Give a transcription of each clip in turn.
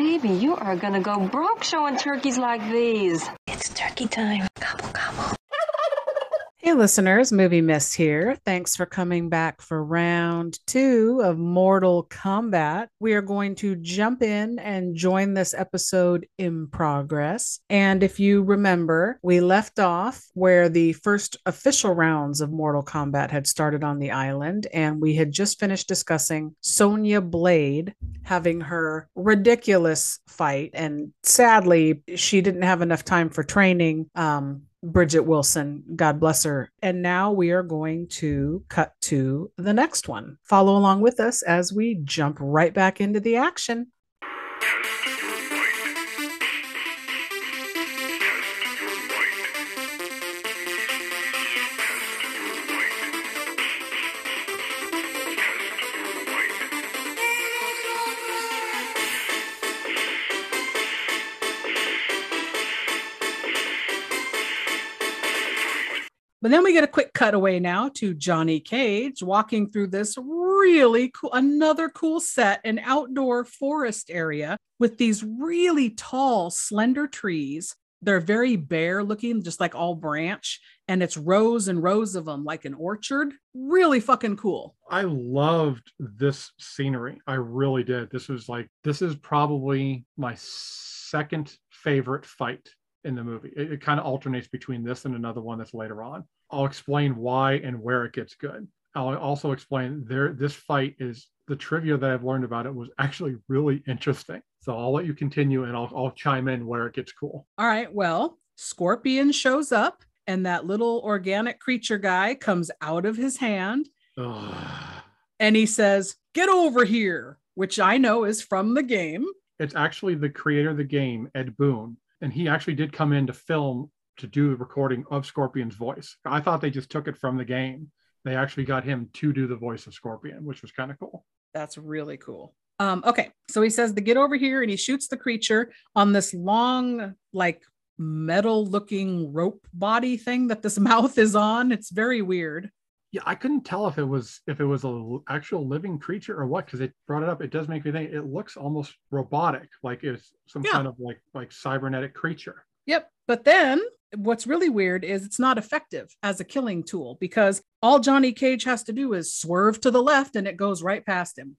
Baby, you are gonna go broke showing turkeys like these. It's turkey time. Gobble, gobble. Hey listeners, Movie Miss here. Thanks for coming back for round 2 of Mortal Kombat. We are going to jump in and join this episode in progress. And if you remember, we left off where the first official rounds of Mortal Kombat had started on the island, and we had just finished discussing Sonya Blade having her ridiculous fight. And sadly, she didn't have enough time for training. Bridget Wilson, God bless her. And now we are going to cut to the next one. Follow along with us as we jump right back into the action. But then we get a quick cutaway now to Johnny Cage walking through this really cool, another cool set, an outdoor forest area with these really tall, slender trees. They're very bare looking, just like all branch. And it's rows and rows of them, like an orchard. Really fucking cool. I loved this scenery. I really did. This is probably my second favorite fight in the movie. It kind of alternates between this and another one that's later on. I'll explain why and where it gets good. I'll also explain this fight is the trivia that I've learned about it was actually really interesting. So I'll let you continue and I'll chime in where it gets cool. All right. Well, Scorpion shows up and that little organic creature guy comes out of his hand. And he says, "Get over here," which I know is from the game. It's actually the creator of the game, Ed Boon. And he actually did come in to film to do the recording of Scorpion's voice. I thought they just took it from the game. They actually got him to do the voice of Scorpion, which was kind of cool. That's really cool. Okay, so he says to get over here and he shoots the creature on this long, like metal looking rope body thing that this mouth is on. It's very weird. Yeah, I couldn't tell if it was a actual living creature or what, because it brought it up. It does make me think it looks almost robotic, like it's some kind of like cybernetic creature. Yep. But then what's really weird is it's not effective as a killing tool because all Johnny Cage has to do is swerve to the left and it goes right past him.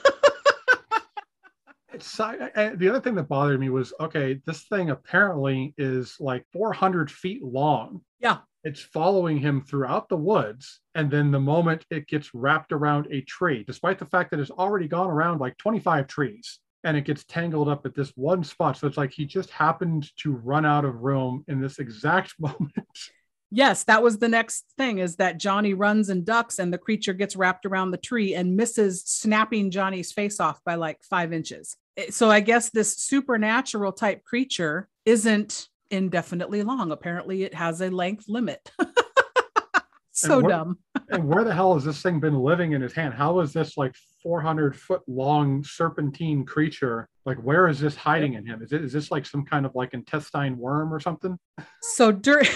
The other thing that bothered me was, okay, this thing apparently is like 400 feet long. Yeah. It's following him throughout the woods. And then the moment it gets wrapped around a tree, despite the fact that it's already gone around like 25 trees, and it gets tangled up at this one spot. So it's like he just happened to run out of room in this exact moment. Yes, that was the next thing, is that Johnny runs and ducks and the creature gets wrapped around the tree and misses snapping Johnny's face off by like 5 inches. So I guess this supernatural type creature isn't indefinitely long. Apparently it has a length limit. Dumb. And where the hell has this thing been living in his hand? How is this like 400-foot long serpentine creature? Like, where is this hiding in him? Is this like some kind of like intestine worm or something? So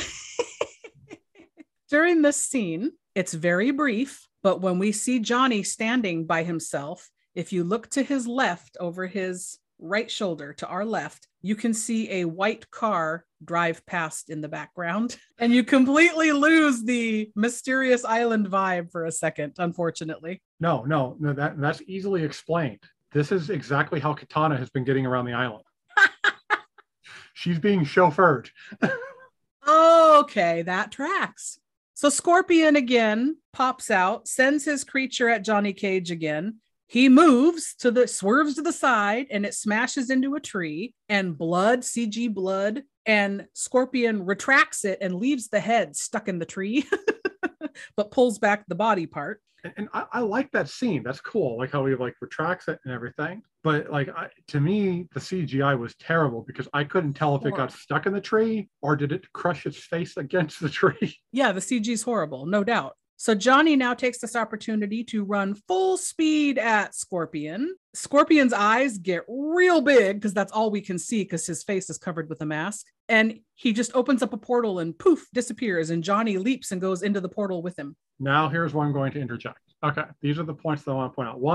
during this scene, it's very brief, but when we see Johnny standing by himself, if you look to his left over his right shoulder to our left, you can see a white car drive past in the background, and you completely lose the mysterious island vibe for a second, unfortunately. No, that's easily explained. This is exactly how Katana has been getting around the island. She's being chauffeured. Okay, that tracks. So Scorpion again pops out, sends his creature at Johnny Cage again. He swerves to the side, and it smashes into a tree, and CG blood, and Scorpion retracts it and leaves the head stuck in the tree, but pulls back the body part. And I like that scene. That's cool. Like how he like retracts it and everything. But like to me, the CGI was terrible because I couldn't tell if it got stuck in the tree or did it crush its face against the tree. Yeah, the CG is horrible, no doubt. So Johnny now takes this opportunity to run full speed at Scorpion. Scorpion's eyes get real big because that's all we can see because his face is covered with a mask. And he just opens up a portal and poof, disappears. And Johnny leaps and goes into the portal with him. Now here's where I'm going to interject. Okay, these are the points that I want to point out. One,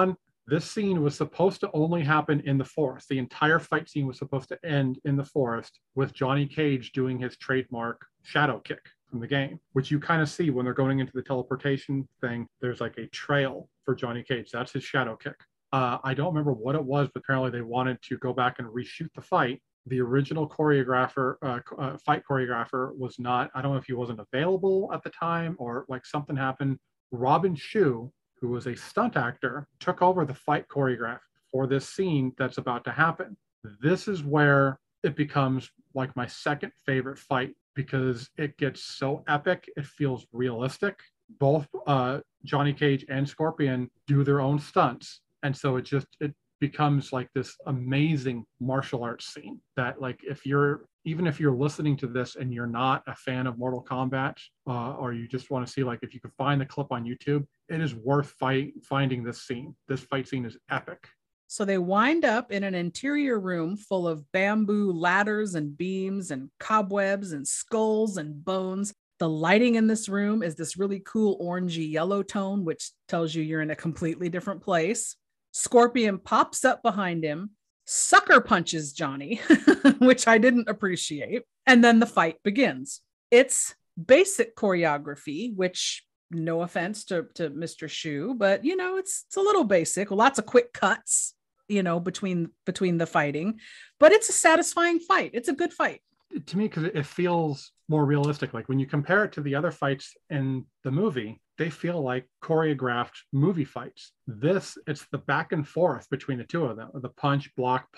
This scene was supposed to only happen in the forest. The entire fight scene was supposed to end in the forest with Johnny Cage doing his trademark shadow kick from the game, which you kind of see when they're going into the teleportation thing. There's like a trail for Johnny Cage. That's his shadow kick. I don't remember what it was, but apparently they wanted to go back and reshoot the fight. The original choreographer, fight choreographer was not, I don't know if he wasn't available at the time or like something happened. Robin Shou, who was a stunt actor, took over the fight choreograph for this scene that's about to happen. This is where it becomes like my second favorite fight because it gets so epic. It feels realistic. Both Johnny Cage and Scorpion do their own stunts. And so it becomes like this amazing martial arts scene that like even if you're listening to this and you're not a fan of Mortal Kombat or you just want to see like if you could find the clip on YouTube, it is worth finding this scene. This fight scene is epic. So they wind up in an interior room full of bamboo ladders and beams and cobwebs and skulls and bones. The lighting in this room is this really cool orangey yellow tone, which tells you you're in a completely different place. Scorpion pops up behind him, sucker punches Johnny, which I didn't appreciate. And then the fight begins. It's basic choreography, which no offense to Mr. Shou, but it's a little basic. Lots of quick cuts, between the fighting, but it's a satisfying fight. It's a good fight. To me, because it feels more realistic. Like when you compare it to the other fights in the movie, they feel like choreographed movie fights. It's the back and forth between the two of them. The punch, block,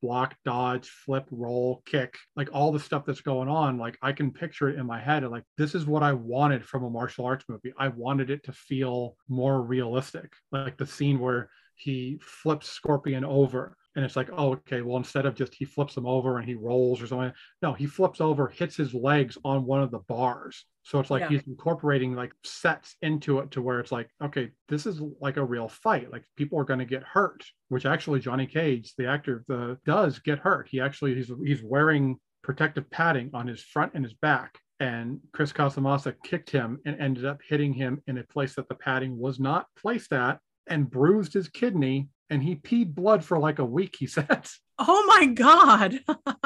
dodge, flip, roll, kick, like all the stuff that's going on. Like I can picture it in my head. Like this is what I wanted from a martial arts movie. I wanted it to feel more realistic. Like the scene where he flips Scorpion over. And it's like, oh, okay, well, instead of just he flips him over and he rolls or something, no, he flips over, hits his legs on one of the bars. So it's like he's incorporating like sets into it to where it's like, okay, this is like a real fight. Like people are going to get hurt, which actually Johnny Cage, the actor, does get hurt. He's wearing protective padding on his front and his back. And Chris Casamassa kicked him and ended up hitting him in a place that the padding was not placed at and bruised his kidney. And he peed blood for like a week, he said. Oh my God.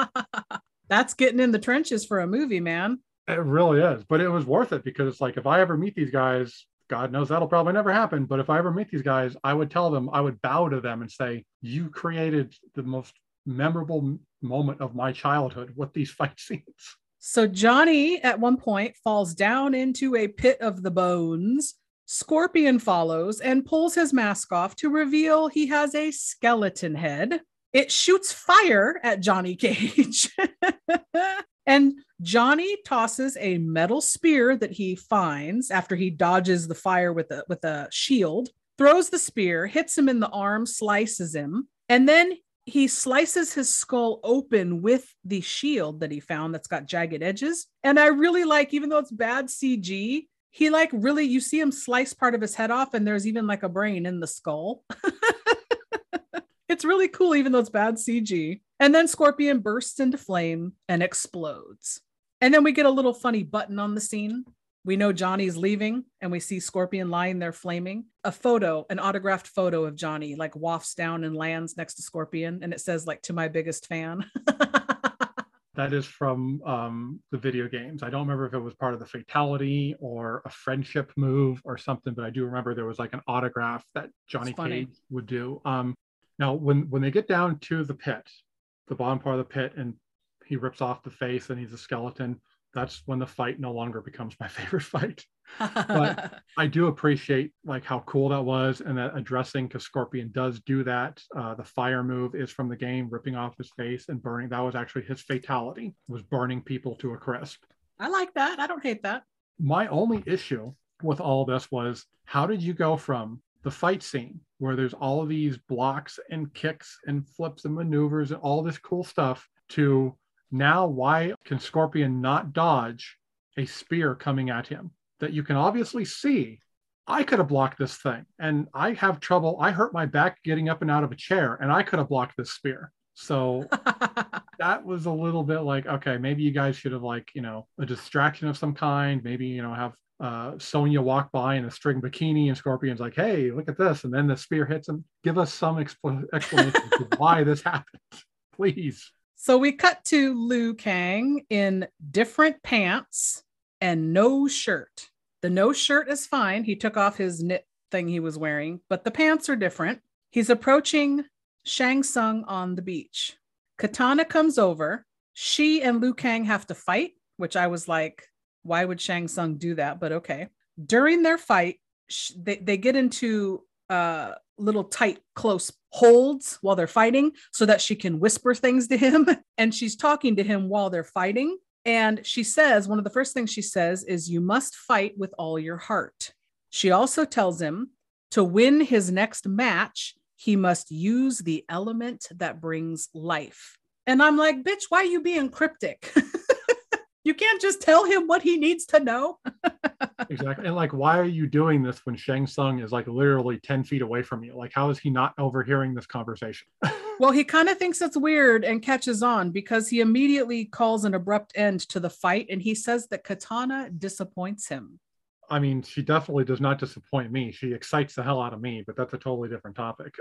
That's getting in the trenches for a movie, man. It really is. But it was worth it because it's like, if I ever meet these guys, God knows that'll probably never happen. But if I ever meet these guys, I would tell them, I would bow to them and say, you created the most memorable moment of my childhood with these fight scenes. So Johnny at one point falls down into a pit of the bones. Scorpion follows and pulls his mask off to reveal he has a skeleton head. It shoots fire at Johnny Cage. And Johnny tosses a metal spear that he finds after he dodges the fire with a shield, throws the spear, hits him in the arm, slices him, and then he slices his skull open with the shield that he found that's got jagged edges. And I really like, even though it's bad CG, he like really, you see him slice part of his head off and there's even like a brain in the skull. It's really cool, even though it's bad CG. And then Scorpion bursts into flame and explodes. And then we get a little funny button on the scene. We know Johnny's leaving and we see Scorpion lying there flaming. An autographed photo of Johnny like wafts down and lands next to Scorpion. And it says like, to my biggest fan. That is from the video games. I don't remember if it was part of the fatality or a friendship move or something, but I do remember there was like an autograph that Johnny Cage would do. Now, when they get down to the pit, the bottom part of the pit, and he rips off the face and he's a skeleton, that's when the fight no longer becomes my favorite fight. But I do appreciate like how cool that was, and that addressing, because Scorpion does do that. The fire move is from the game, ripping off his face and burning. That was actually his fatality, was burning people to a crisp. I like that. I don't hate that. My only issue with all this was, how did you go from the fight scene where there's all of these blocks and kicks and flips and maneuvers and all this cool stuff to now, why can Scorpion not dodge a spear coming at him that you can obviously see? I could have blocked this thing, and I have trouble. I hurt my back getting up and out of a chair, and I could have blocked this spear. So that was a little bit like, okay, maybe you guys should have like, a distraction of some kind. Maybe, have Sonya walk by in a string bikini and Scorpion's like, hey, look at this. And then the spear hits him. Give us some explanation to why this happened, please. So we cut to Liu Kang in different pants and no shirt. The no shirt is fine. He took off his knit thing he was wearing, but the pants are different. He's approaching Shang Tsung on the beach. Katana comes over. She and Liu Kang have to fight, which I was like, why would Shang Tsung do that? But okay. During their fight, they get into little tight, close holds while they're fighting so that she can whisper things to him. And she's talking to him while they're fighting. And she says, one of the first things she says is, you must fight with all your heart. She also tells him to win his next match, he must use the element that brings life. And I'm like, bitch, why are you being cryptic? You can't just tell him what he needs to know. Exactly. And like, why are you doing this when Shang Tsung is like literally 10 feet away from you? Like, how is he not overhearing this conversation? Well, he kind of thinks it's weird and catches on because he immediately calls an abrupt end to the fight. And he says that Katana disappoints him. I mean, she definitely does not disappoint me. She excites the hell out of me, but that's a totally different topic.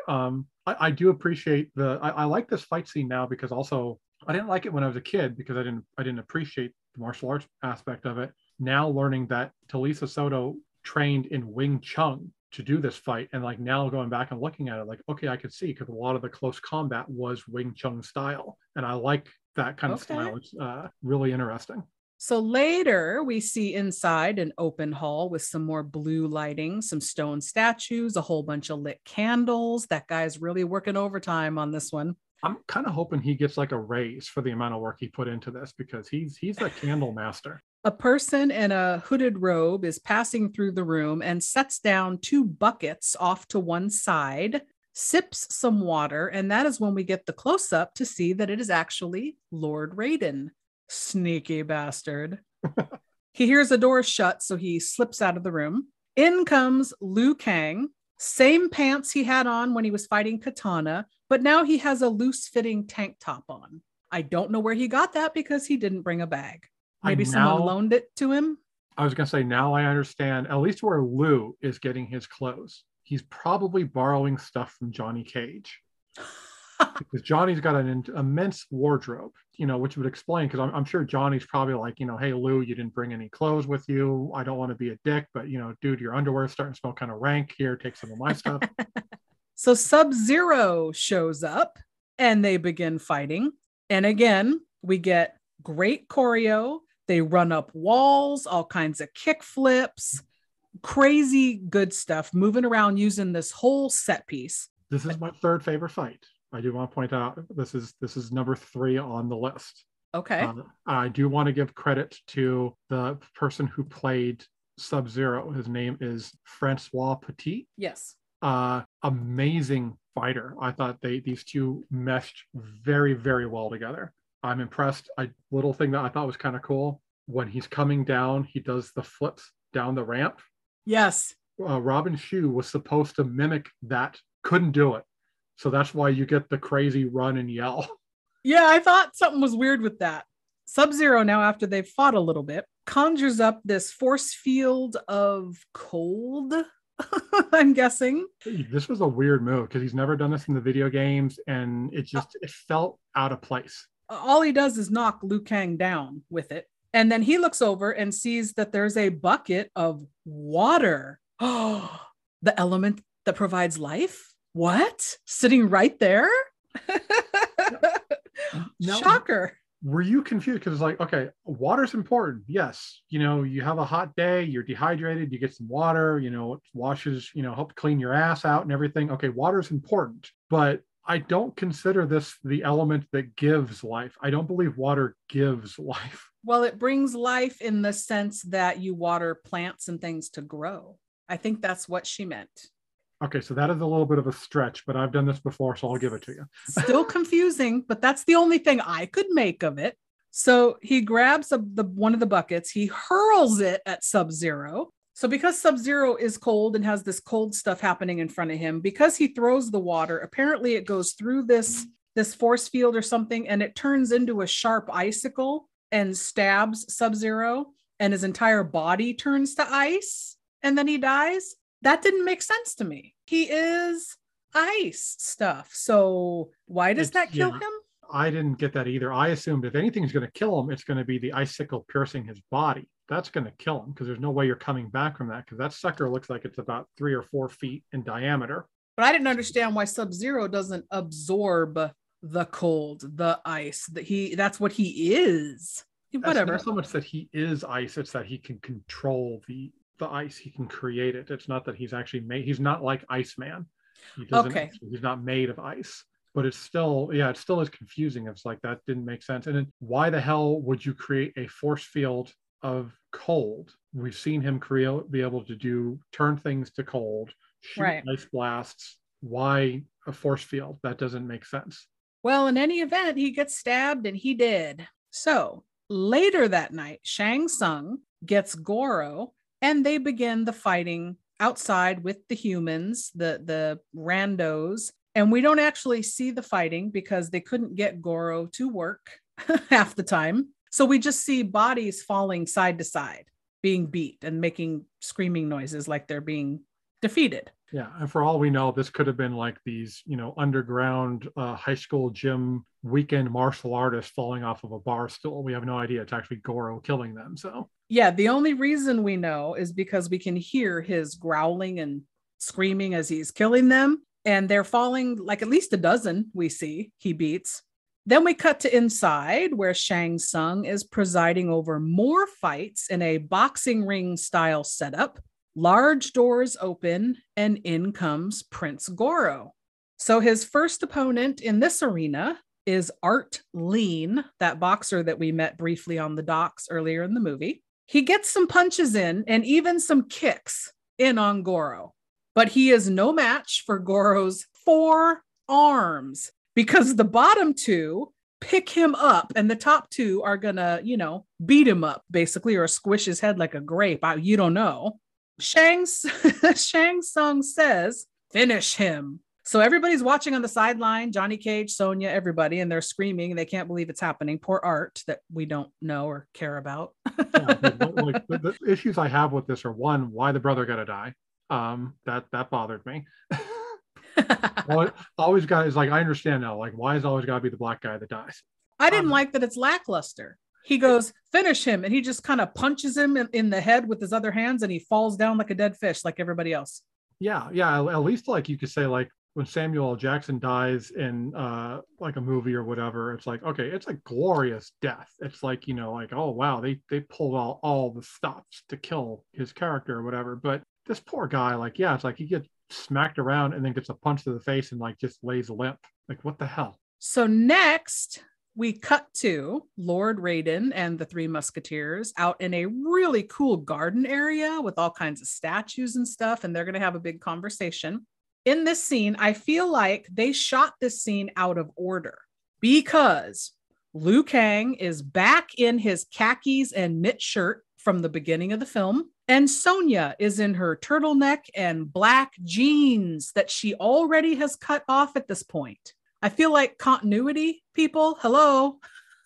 I do appreciate I like this fight scene now because also I didn't like it when I was a kid because I didn't appreciate the martial arts aspect of it. Now learning that Talisa Soto trained in Wing Chun to do this fight, and like now going back and looking at it, like, okay, I could see because a lot of the close combat was Wing Chun style, and I like that kind of style. It's really interesting. So later we see inside an open hall with some more blue lighting, some stone statues, a whole bunch of lit candles. That guy's really working overtime on this one. I'm kind of hoping he gets like a raise for the amount of work he put into this because he's a candle master. A person in a hooded robe is passing through the room and sets down 2 buckets off to one side, sips some water, and that is when we get the close-up to see that it is actually Lord Raiden. Sneaky bastard. He hears a door shut, so he slips out of the room. In comes Liu Kang, same pants he had on when he was fighting Katana, but now he has a loose-fitting tank top on. I don't know where he got that because he didn't bring a bag. Maybe someone loaned it to him. I was going to say, now I understand at least where Liu is getting his clothes. He's probably borrowing stuff from Johnny Cage. Because Johnny's got an immense wardrobe, which would explain, because I'm sure Johnny's probably like, hey, Lou, you didn't bring any clothes with you. I don't want to be a dick, but, dude, your underwear is starting to smell kind of rank. Here, take some of my stuff. So Sub-Zero shows up and they begin fighting. And again, we get great choreo. They run up walls, all kinds of kick flips, crazy good stuff, moving around using this whole set piece. This is my 3rd favorite fight. I do want to point out this is number 3 on the list. Okay. I do want to give credit to the person who played Sub-Zero. His name is Francois Petit. Yes. Amazing fighter. I thought these two meshed very, very well together. I'm impressed. Little thing that I thought was kind of cool, when he's coming down, he does the flips down the ramp. Yes. Robin Shou was supposed to mimic that, couldn't do it. So that's why you get the crazy run and yell. Yeah, I thought something was weird with that. Sub-Zero, now after they've fought a little bit, conjures up this force field of cold, I'm guessing. This was a weird move because he's never done this in the video games, and it felt out of place. All he does is knock Liu Kang down with it. And then he looks over and sees that there's a bucket of water. Oh, the element that provides life? What? Sitting right there? Now, shocker. Were you confused? Because it's like, okay, water's important. Yes. You have a hot day, you're dehydrated, you get some water, it washes, help clean your ass out and everything. Okay, water's important. But I don't consider this the element that gives life. I don't believe water gives life. Well, it brings life in the sense that you water plants and things to grow. I think that's what she meant. Okay, so that is a little bit of a stretch, but I've done this before, so I'll give it to you. Still confusing, but that's the only thing I could make of it. So he grabs one of the buckets, he hurls it at Sub-Zero. So because Sub-Zero is cold and has this cold stuff happening in front of him, because he throws the water, apparently it goes through this this force field or something, and it turns into a sharp icicle and stabs Sub-Zero, and his entire body turns to ice, and then he dies. That didn't make sense to me. He is ice stuff. So why does that kill him? I didn't get that either. I assumed if anything's going to kill him, it's going to be the icicle piercing his body. That's going to kill him because there's no way you're coming back from that, because that sucker looks like it's about 3 or 4 feet in diameter. But I didn't understand why Sub-Zero doesn't absorb the cold, the ice. That's what he is. Whatever. It's not so much that he is ice, it's that he can control the ice. He can create it. It's not that he's actually made. He's not like Iceman. Okay. He's not made of ice. But it's still, it still is confusing. It's like that didn't make sense. And then why the hell would you create a force field of cold? We've seen him be able to turn things to cold, shoot ice blasts. Why a force field? That doesn't make sense. Well, in any event, he gets stabbed and he did. So later that night, Shang Tsung gets Goro and they begin the fighting outside with the humans, the randos. And we don't actually see the fighting because they couldn't get Goro to work half the time. So we just see bodies falling side to side, being beat and making screaming noises like they're being defeated. Yeah. And for all we know, this could have been like these, underground high school gym weekend martial artists falling off of a bar stool. We have no idea. It's actually Goro killing them. So yeah, the only reason we know is because we can hear his growling and screaming as he's killing them. And they're falling, like at least a dozen we see he beats. Then we cut to inside where Shang Tsung is presiding over more fights in a boxing ring style setup. Large doors open and in comes Prince Goro. So his first opponent in this arena is Art Lean, that boxer that we met briefly on the docks earlier in the movie. He gets some punches in and even some kicks in on Goro. But he is no match for Goro's 4 arms because the bottom 2 pick him up and the top 2 are gonna, beat him up basically or squish his head like a grape. You don't know. Shang Tsung says, finish him. So everybody's watching on the sideline, Johnny Cage, Sonya, everybody, and they're screaming. They can't believe it's happening. Poor Art that we don't know or care about. The issues I have with this are, one, why the brother gotta die. That bothered me. Always got is like, I understand now, like why is it always got to be the black guy that dies? I didn't like that it's lackluster. He goes, finish him, and he just kind of punches him in the head with his other hands and he falls down like a dead fish like everybody else. Yeah, at least like you could say, like when Samuel L. Jackson dies in like a movie or whatever, it's like, okay, it's a glorious death. It's like, like, oh wow, they pulled all the stops to kill his character or whatever. But this poor guy, like, yeah, it's like he gets smacked around and then gets a punch to the face and like just lays limp. Like, what the hell? So next we cut to Lord Raiden and the 3 Musketeers out in a really cool garden area with all kinds of statues and stuff. And they're going to have a big conversation. In this scene, I feel like they shot this scene out of order because Liu Kang is back in his khakis and knit shirt from the beginning of the film. And Sonya is in her turtleneck and black jeans that she already has cut off at this point. I feel like continuity, people. Hello.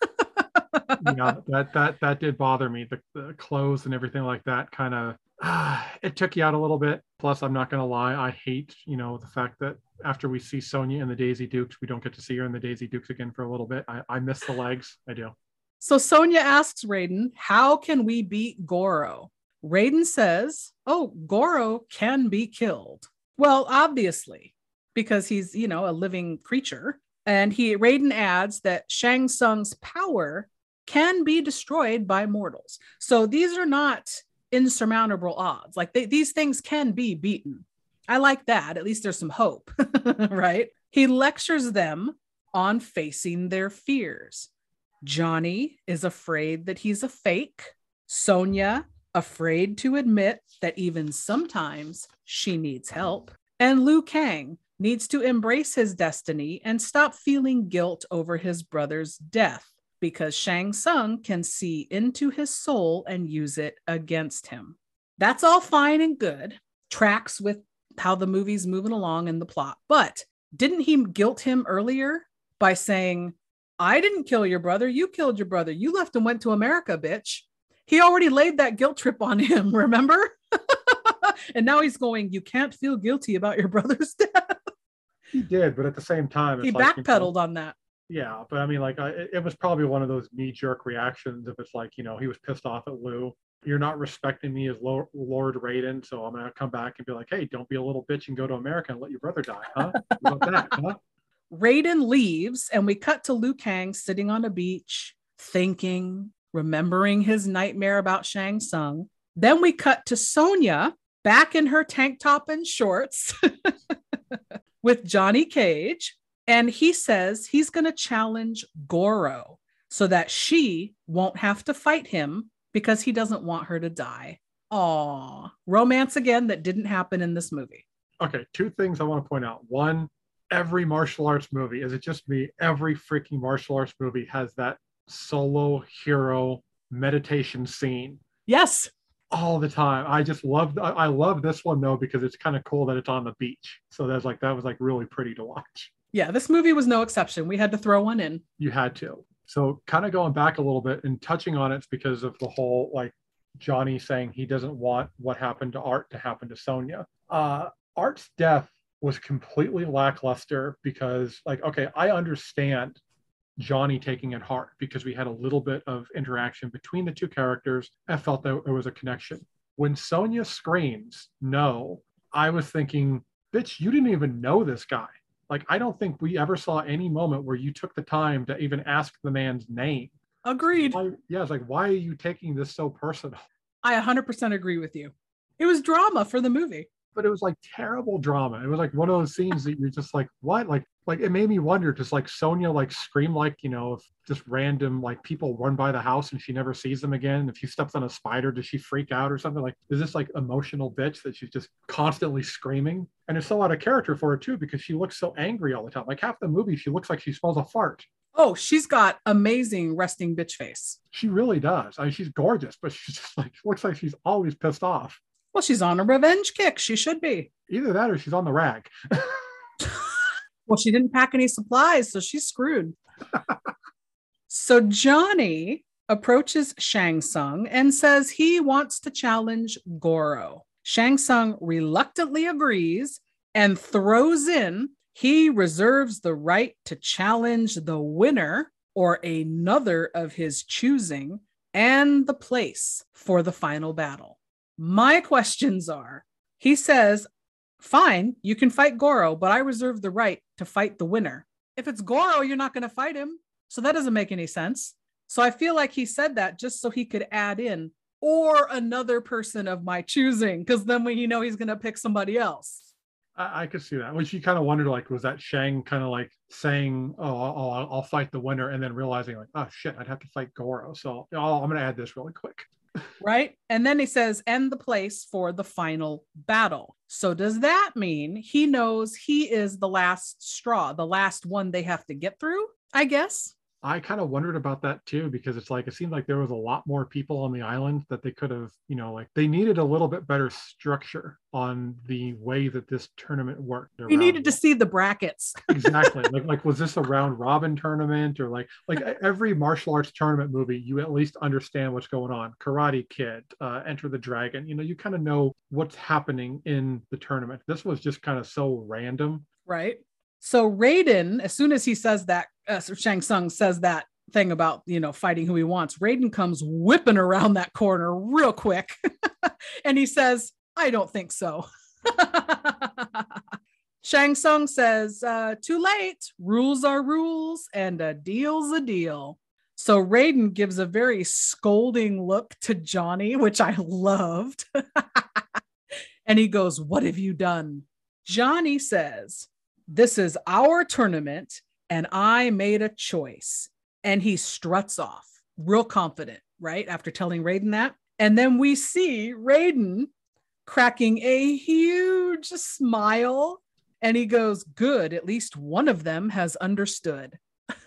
Yeah, that did bother me. The clothes and everything like that kind of it took you out a little bit. Plus, I'm not gonna lie, I hate the fact that after we see Sonya in the Daisy Dukes, we don't get to see her in the Daisy Dukes again for a little bit. I miss the legs. I do. So Sonya asks Raiden, how can we beat Goro? Raiden says, oh, Goro can be killed. Well, obviously, because he's, a living creature. And Raiden adds that Shang Tsung's power can be destroyed by mortals. So these are not insurmountable odds. Like these things can be beaten. I like that. At least there's some hope, right? He lectures them on facing their fears. Johnny is afraid that he's a fake. Sonya afraid to admit that even sometimes she needs help. And Liu Kang needs to embrace his destiny and stop feeling guilt over his brother's death because Shang Tsung can see into his soul and use it against him. That's all fine and good. Tracks with how the movie's moving along in the plot. But didn't he guilt him earlier by saying, I didn't kill your brother. You killed your brother. You left and went to America, bitch. He already laid that guilt trip on him, remember? And now he's going, you can't feel guilty about your brother's death. He did, but at the same time, He backpedaled on that. Yeah, but I mean, like, it was probably one of those knee-jerk reactions. If it's like, he was pissed off at Lou. You're not respecting me as Lord Raiden, so I'm gonna come back and be like, hey, don't be a little bitch and go to America and let your brother die, huh? About that, huh? Raiden leaves, and we cut to Liu Kang sitting on a beach, thinking, remembering his nightmare about Shang Tsung. Then we cut to Sonya back in her tank top and shorts with Johnny Cage. And he says he's going to challenge Goro so that she won't have to fight him because he doesn't want her to die. Aw, romance again that didn't happen in this movie. Okay, two things I want to point out. One, every martial arts movie, is it just me? Every freaking martial arts movie has that solo hero meditation scene. Yes. All the time. I love this one though, because it's kind of cool that it's on the beach. So that was like really pretty to watch. Yeah, this movie was no exception. We had to throw one in. You had to. So kind of going back a little bit and touching on it's because of the whole, like, Johnny saying he doesn't want what happened to Art to happen to Sonya. Art's death was completely lackluster because, like, okay, I understand Johnny taking it hard because we had a little bit of interaction between the two characters. I felt that there was a connection. When Sonya screams, no, I was thinking, bitch, you didn't even know this guy. Like, I don't think we ever saw any moment where you took the time to even ask the man's name. Agreed. It's like, why are you taking this so personal? I 100% agree with you. It was drama for the movie. But it was like terrible drama. It was like one of those scenes that you're just like, what? Like it made me wonder, just like Sonya like scream, like, if just random like people run by the house and she never sees them again. If she steps on a spider, does she freak out or something? Like, is this like emotional bitch that she's just constantly screaming? And it's so out of character for her too, because she looks so angry all the time. Like half the movie, she looks like she smells a fart. Oh, she's got amazing resting bitch face. She really does. I mean, she's gorgeous, but she's just like, looks like she's always pissed off. Well, she's on a revenge kick. She should be. Either that or she's on the rag. Well, she didn't pack any supplies, so she's screwed. So Johnny approaches Shang Tsung and says he wants to challenge Goro. Shang Tsung reluctantly agrees and throws in he reserves the right to challenge the winner or another of his choosing and the place for the final battle. My questions are, he says, fine, you can fight Goro, but I reserve the right to fight the winner. If it's Goro, you're not going to fight him. So that doesn't make any sense. So I feel like he said that just so he could add in, or another person of my choosing, because then he's going to pick somebody else. I could see that. Which you kind of wondered, like, was that Shang kind of like saying, oh, I'll fight the winner, and then realizing like, oh shit, I'd have to fight Goro. So I'm going to add this really quick. Right. And then he says, and the place for the final battle. So does that mean he knows he is the last straw, the last one they have to get through, I guess? I kind of wondered about that too, because it's like, it seemed like there was a lot more people on the island that they could have, like they needed a little bit better structure on the way that this tournament worked. We needed to see the brackets. Exactly. Like, was this a round robin tournament, or like every martial arts tournament movie, you at least understand what's going on. Karate Kid, Enter the Dragon, you kind of know what's happening in the tournament. This was just kind of so random. Right. So Raiden, as soon as he says that, Shang Tsung says that thing about, fighting who he wants, Raiden comes whipping around that corner real quick. And he says, I don't think so. Shang Tsung says, too late. Rules are rules and a deal's a deal. So Raiden gives a very scolding look to Johnny, which I loved. And he goes, what have you done? Johnny says, this is our tournament and I made a choice. And he struts off real confident, right? After telling Raiden that. And then we see Raiden cracking a huge smile. And he goes, good, at least one of them has understood.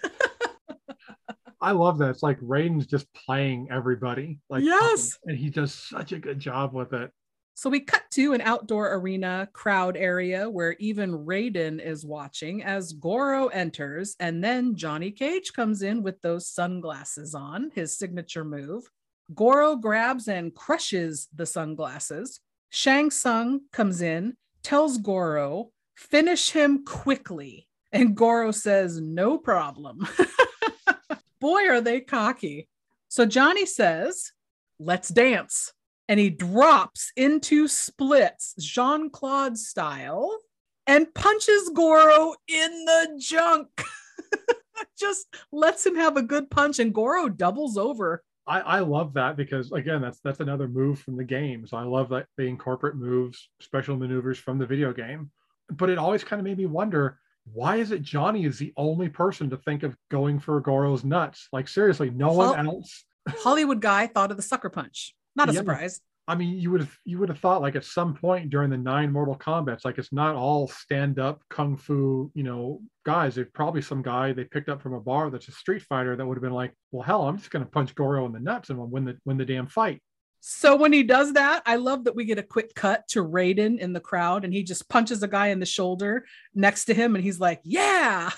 I love that. It's like Raiden's just playing everybody. Like, yes. And he does such a good job with it. So we cut to an outdoor arena crowd area where even Raiden is watching as Goro enters, and then Johnny Cage comes in with those sunglasses on, his signature move. Goro grabs and crushes the sunglasses. Shang Tsung comes in, tells Goro, finish him quickly. And Goro says, no problem. Boy, are they cocky. So Johnny says, let's dance. And he drops into splits, Jean-Claude style, and punches Goro in the junk. Just lets him have a good punch, and Goro doubles over. I love that because, again, that's another move from the game. So I love that they incorporate moves, special maneuvers from the video game. But it always kind of made me wonder, why is it Johnny is the only person to think of going for Goro's nuts? Like, seriously, no one else. Hollywood guy thought of the sucker punch. Not a surprise. I mean, you would have thought, like, at some point during the 9 Mortal Kombats, like, it's not all stand-up kung fu, guys. There's probably some guy they picked up from a bar that's a street fighter that would have been like, well, hell, I'm just going to punch Goro in the nuts and win the damn fight. So when he does that, I love that we get a quick cut to Raiden in the crowd, and he just punches a guy in the shoulder next to him, and he's like, yeah.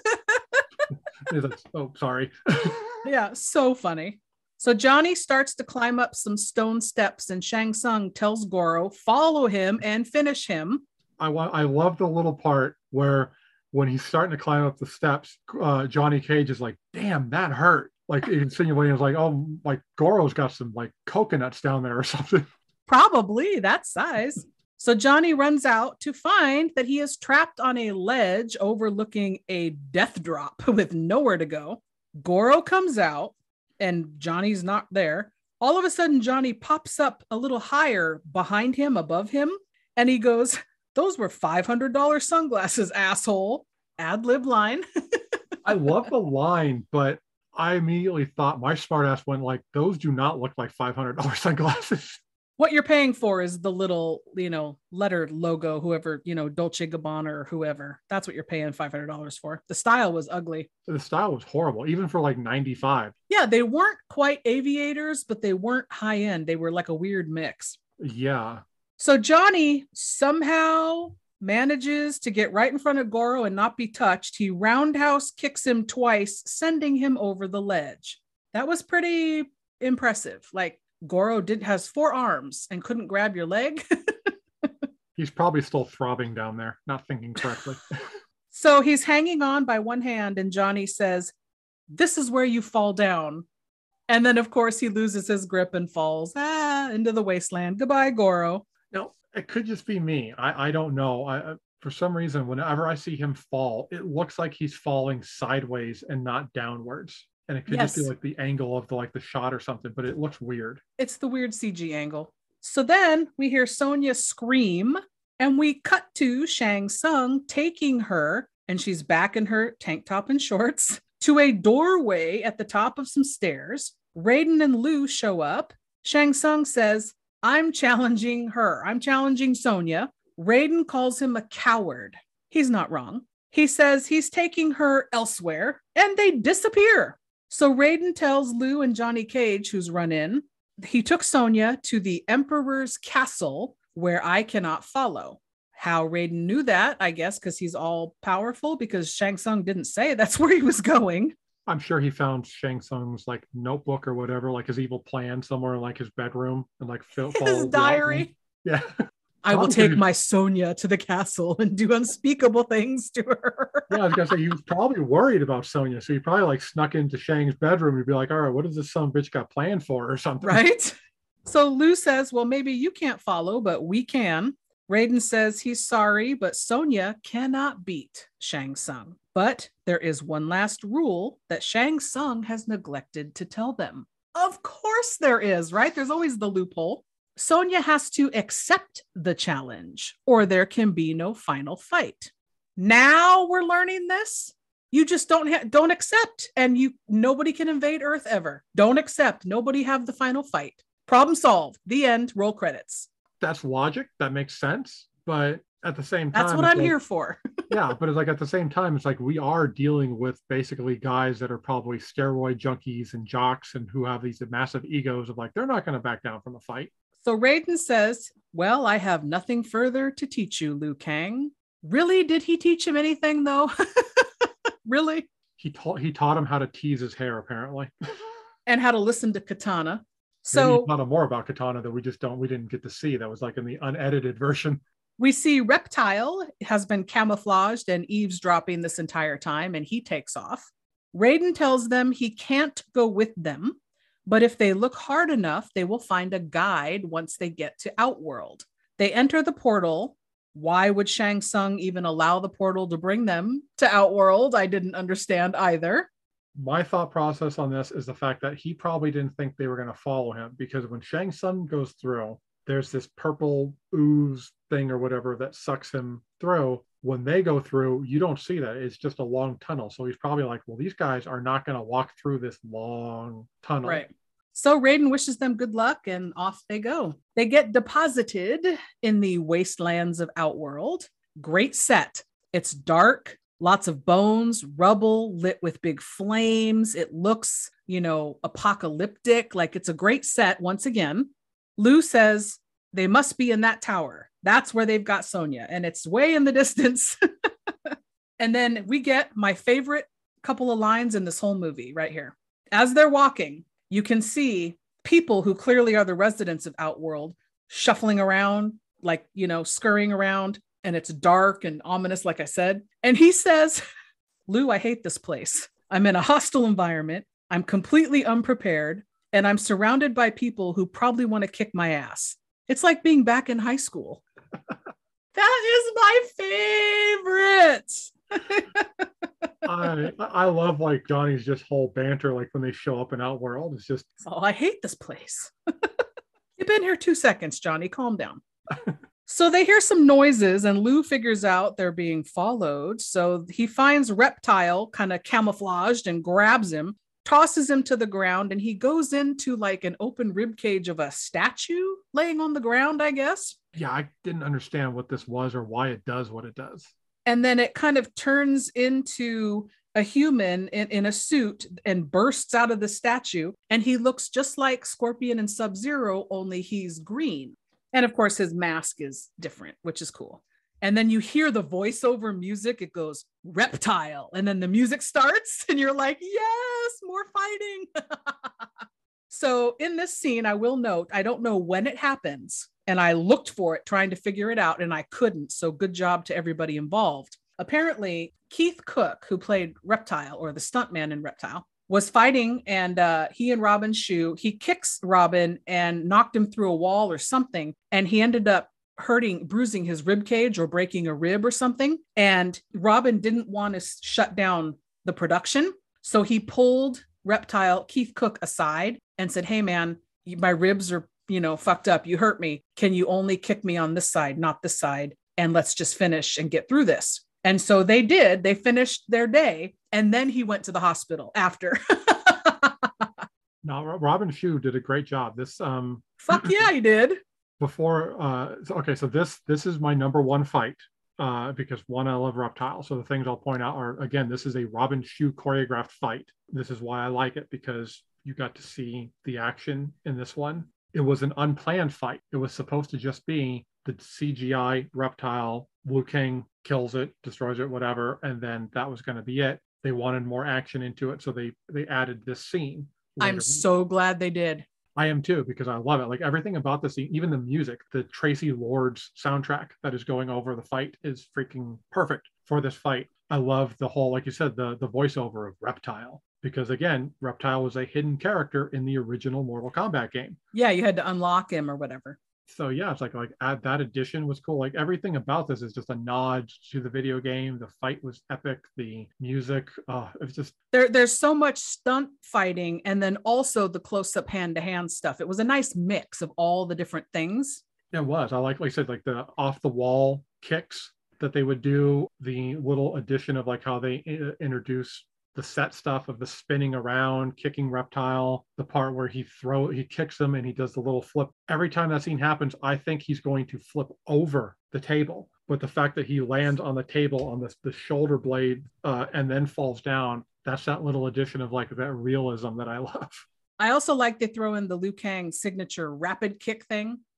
Oh, sorry. Yeah, so funny. So Johnny starts to climb up some stone steps, and Shang Tsung tells Goro, follow him and finish him. I love the little part where when he's starting to climb up the steps, Johnny Cage is like, damn, that hurt. Like, insinuating, like, oh, like Goro's got some like coconuts down there or something. Probably that size. So Johnny runs out to find that he is trapped on a ledge overlooking a death drop with nowhere to go. Goro comes out, and Johnny's not there. All of a sudden, Johnny pops up a little higher behind him, above him, and he goes, those were $500 sunglasses, asshole. Ad lib line. I love the line, but I immediately thought, my smart ass went like, those do not look like $500 sunglasses. What you're paying for is the little, letter logo, whoever, Dolce Gabbana or whoever. That's what you're paying $500 for. The style was ugly. The style was horrible, even for like 95. Yeah, they weren't quite aviators, but they weren't high end. They were like a weird mix. Yeah. So Johnny somehow manages to get right in front of Goro and not be touched. He roundhouse kicks him twice, sending him over the ledge. That was pretty impressive. Like, Goro has 4 arms and couldn't grab your leg. He's probably still throbbing down there, not thinking correctly. So he's hanging on by one hand, and Johnny says, this is where you fall down. And then, of course, he loses his grip and falls into the wasteland. Goodbye, Goro. No, it could just be me. I don't know. For some reason, whenever I see him fall, it looks like he's falling sideways and not downwards. And it could just be like the angle of the shot or something, but it looks weird. It's the weird CG angle. So then we hear Sonya scream, and we cut to Shang Tsung taking her, and she's back in her tank top and shorts, to a doorway at the top of some stairs. Raiden and Liu show up. Shang Tsung says, I'm challenging her. I'm challenging Sonya. Raiden calls him a coward. He's not wrong. He says he's taking her elsewhere, and they disappear. So Raiden tells Liu and Johnny Cage, who's run in, he took Sonya to the Emperor's castle where I cannot follow. How Raiden knew that, I guess, because he's all powerful, because Shang Tsung didn't say that's where he was going. I'm sure he found Shang Tsung's notebook or whatever, his evil plan somewhere in his bedroom, and his diary. Yeah. I will take my Sonya to the castle and do unspeakable things to her. Yeah, I was gonna say, he was probably worried about Sonya, so he probably snuck into Shang's bedroom and be like, all right, what does this son of a bitch got planned for or something? Right? So Liu says, well, maybe you can't follow, but we can. Raiden says he's sorry, but Sonya cannot beat Shang Tsung. But there is one last rule that Shang Tsung has neglected to tell them. Of course there is, right? There's always the loophole. Sonya has to accept the challenge, or there can be no final fight. Now we're learning this. You just don't accept, and nobody can invade Earth ever. Don't accept. Nobody have the final fight. Problem solved. The end. Roll credits. That's logic. That makes sense. But at the same time, that's what I'm here for. Yeah, but it's at the same time, it's we are dealing with basically guys that are probably steroid junkies and jocks and who have these massive egos of they're not going to back down from a fight. So Raiden says, well, I have nothing further to teach you, Liu Kang. Really? Did he teach him anything though? Really? He taught him how to tease his hair, apparently. And how to listen to Katana. Maybe So he taught him more about Katana that we didn't get to see. That was like in the unedited version. we see Reptile has been camouflaged and eavesdropping this entire time, and he takes off. Raiden tells them he can't go with them, but if they look hard enough, they will find a guide once they get to Outworld. They enter the portal. Why would Shang Tsung even allow the portal to bring them to Outworld? I didn't understand either. My thought process on this is the fact that he probably didn't think they were going to follow him, because when Shang Tsung goes through, there's this purple ooze thing or whatever that sucks him through. When they go through, you don't see that. It's just a long tunnel. So he's probably like, well, these guys are not going to walk through this long tunnel. Right. So Raiden wishes them good luck and off they go. They get deposited in the wastelands of Outworld. Great set. It's dark, lots of bones, rubble lit with big flames. It looks, apocalyptic. Like it's a great set once again. Liu says they must be in that tower. That's where they've got Sonya, and it's way in the distance. And then we get my favorite couple of lines in this whole movie right here. As they're walking, you can see people who clearly are the residents of Outworld shuffling around, like, scurrying around, and it's dark and ominous, like I said. And he says, Liu, I hate this place. I'm in a hostile environment. I'm completely unprepared, and I'm surrounded by people who probably want to kick my ass. It's like being back in high school. That is my favorite. I love like Johnny's just whole banter, like when they show up in Outworld. It's just, oh, I hate this place. You've been here 2 seconds, Johnny. Calm down. So they hear some noises, and Liu figures out they're being followed. So he finds Reptile kind of camouflaged and grabs him, tosses him to the ground, and he goes into like an open rib cage of a statue laying on the ground, I guess. yeah, I didn't understand what this was or why it does what it does. And then it kind of turns into a human in a suit and bursts out of the statue. And he looks just like Scorpion and Sub-Zero, only he's green. And of course, his mask is different, which is cool. And then you hear the voiceover music. It goes, Reptile. And then the music starts and you're like, yes, more fighting. So in this scene, I will note, I don't know when it happens. And I looked for it, trying to figure it out, and I couldn't. So good job to everybody involved. Apparently, Keith Cook, who played Reptile, or the stuntman in Reptile, was fighting, and he and Robin Shou, he kicks Robin and knocked him through a wall or something. And he ended up bruising his rib cage or breaking a rib or something. And Robin didn't want to shut down the production. So he pulled Keith Cook aside and said, hey man, my ribs are, fucked up. You hurt me. Can you only kick me on this side, not this side? And let's just finish and get through this. And so they did. They finished their day. And then he went to the hospital after. No, Robin Shou did a great job. This Fuck yeah, he did. Before so this is my number one fight. Because one, I love Reptile. So the things I'll point out are, again, this is a Robin Shou choreographed fight. This is why I like it, because you got to see the action in this one. It was an unplanned fight. It was supposed to just be the CGI Reptile, Liu Kang kills it, destroys it, whatever, and then that was going to be it. They wanted more action into it, so they added this scene. I'm so glad they did. I am too, because I love it. Like everything about this scene, even the music, the Tracy Lords soundtrack that is going over the fight is freaking perfect for this fight. I love the whole, like you said, the voiceover of Reptile, because again, Reptile was a hidden character in the original Mortal Kombat game. Yeah, you had to unlock him or whatever. So yeah, it's like that addition was cool. Like everything about this is just a nod to the video game. The fight was epic. The music, it's just there's so much stunt fighting, and then also the close-up hand-to-hand stuff. It was a nice mix of all the different things. It was. I like I said, like the off-the-wall kicks that they would do. The little addition of like how they introduce the set stuff of the spinning around, kicking Reptile, the part where he kicks him and he does the little flip. Every time that scene happens, I think he's going to flip over the table. But the fact that he lands on the table on the shoulder blade and then falls down, that's that little addition of like that realism that I love. I also like to throw in the Liu Kang signature rapid kick thing.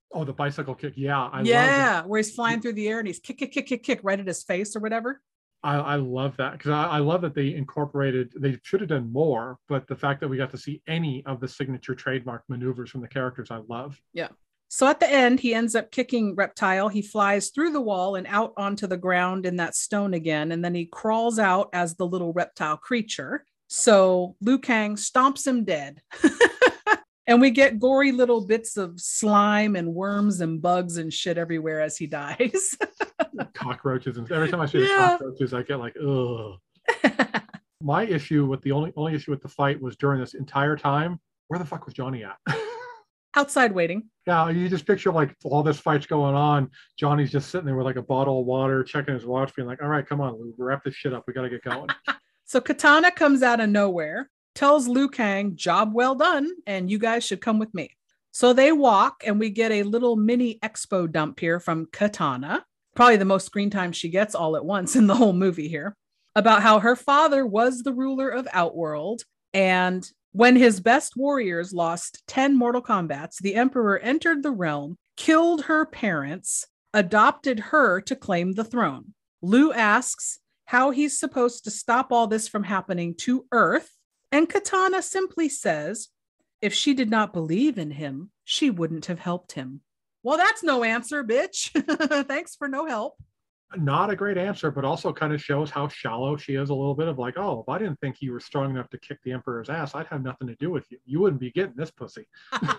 Oh, the bicycle kick. Yeah, I love Yeah, where he's flying through the air and he's kick, kick, kick, kick, kick right at his face or whatever. I love that because I love that they incorporated. They should have done more, but the fact that we got to see any of the signature trademark maneuvers from the characters, I love. Yeah. So at the end, he ends up kicking Reptile. He flies through the wall and out onto the ground in that stone again. And then he crawls out as the little reptile creature. So Liu Kang stomps him dead. And we get gory little bits of slime and worms and bugs and shit everywhere as he dies. Cockroaches. And every time I see the cockroaches, I get like, ugh. My issue with the only issue with the fight was during this entire time, where the fuck was Johnny at? Outside waiting. Yeah, you just picture like all this fight's going on. Johnny's just sitting there with like a bottle of water, checking his watch, being like, all right, come on, Lou, wrap this shit up. We got to get going. So Katana comes out of nowhere, tells Liu Kang, job well done, and you guys should come with me. So they walk, and we get a little mini expo dump here from Katana, probably the most screen time she gets all at once in the whole movie here, about how her father was the ruler of Outworld, and when his best warriors lost 10 Mortal Kombats, the Emperor entered the realm, killed her parents, adopted her to claim the throne. Liu asks how he's supposed to stop all this from happening to Earth, and Katana simply says, if she did not believe in him, she wouldn't have helped him. Well, that's no answer, bitch. Thanks for no help. Not a great answer, but also kind of shows how shallow she is a little bit of like, oh, if I didn't think you were strong enough to kick the Emperor's ass, I'd have nothing to do with you. You wouldn't be getting this pussy.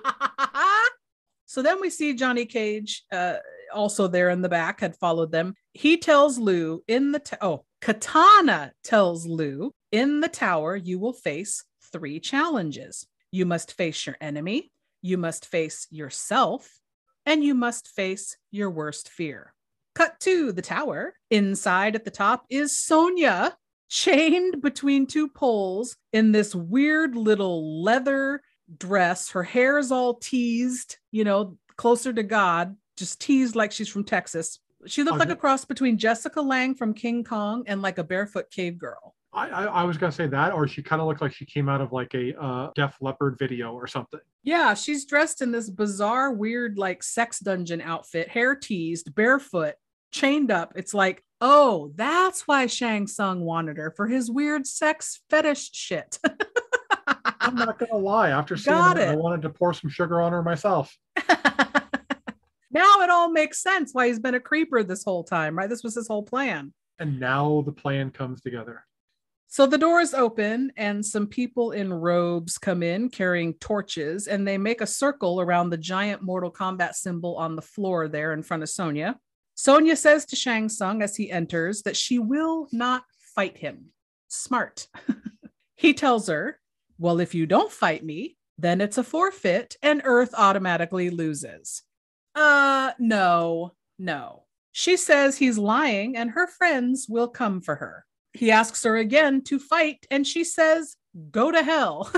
So then we see Johnny Cage, also there in the back, had followed them. He tells Liu Katana tells Liu, in the tower, you will face 3 challenges. You must face your enemy, you must face yourself, and you must face your worst fear. Cut to the tower. Inside at the top is Sonya, chained between 2 poles in this weird little leather dress. Her hair is all teased, closer to God, just teased like she's from Texas. She looked like a cross between Jessica Lange from King Kong and like a barefoot cave girl. I was going to say that, or she kind of looked like she came out of like a Def Leppard video or something. Yeah, she's dressed in this bizarre, weird, like sex dungeon outfit, hair teased, barefoot, chained up. It's like, oh, that's why Shang Tsung wanted her, for his weird sex fetish shit. I'm not going to lie. After seeing her, I wanted to pour some sugar on her myself. Now it all makes sense why he's been a creeper this whole time, right? This was his whole plan. And now the plan comes together. So the doors open and some people in robes come in carrying torches, and they make a circle around the giant Mortal Kombat symbol on the floor there in front of Sonya. Sonya says to Shang Tsung as he enters that she will not fight him. Smart. He tells her, well, if you don't fight me, then it's a forfeit and Earth automatically loses. No. She says he's lying and her friends will come for her. He asks her again to fight, and she says, go to hell.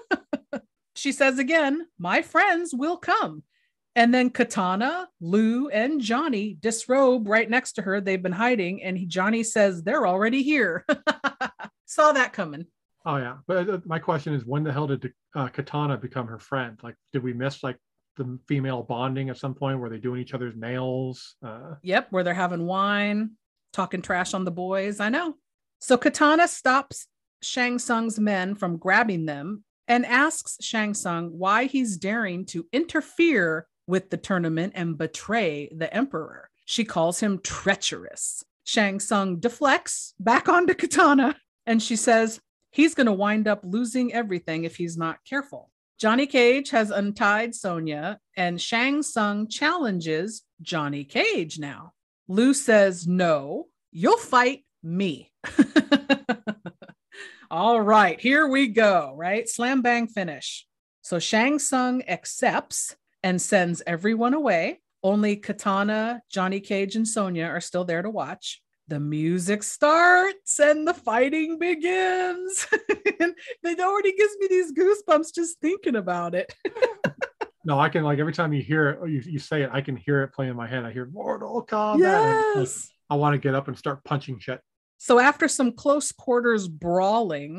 She says again, my friends will come. And then Katana, Liu, and Johnny disrobe right next to her. They've been hiding, and Johnny says they're already here. Saw that coming. Oh, yeah. But my question is, when the hell did Katana become her friend? Like, did we miss like the female bonding at some point? Were they doing each other's nails? Yep, where they're having wine, talking trash on the boys. I know. So Katana stops Shang Tsung's men from grabbing them and asks Shang Tsung why he's daring to interfere with the tournament and betray the Emperor. She calls him treacherous. Shang Tsung deflects back onto Katana, and she says he's going to wind up losing everything if he's not careful. Johnny Cage has untied Sonya, and Shang Tsung challenges Johnny Cage now. Liu says, no, you'll fight me. All right, here we go, right? Slam bang finish. So Shang Tsung accepts and sends everyone away. Only Katana, Johnny Cage, and Sonya are still there to watch. The music starts and the fighting begins. And it already gives me these goosebumps just thinking about it. No, I can, like, every time you hear it, you say it, I can hear it play in my head. I hear Mortal Kombat. Yes. I want to get up and start punching shit. So after some close quarters brawling,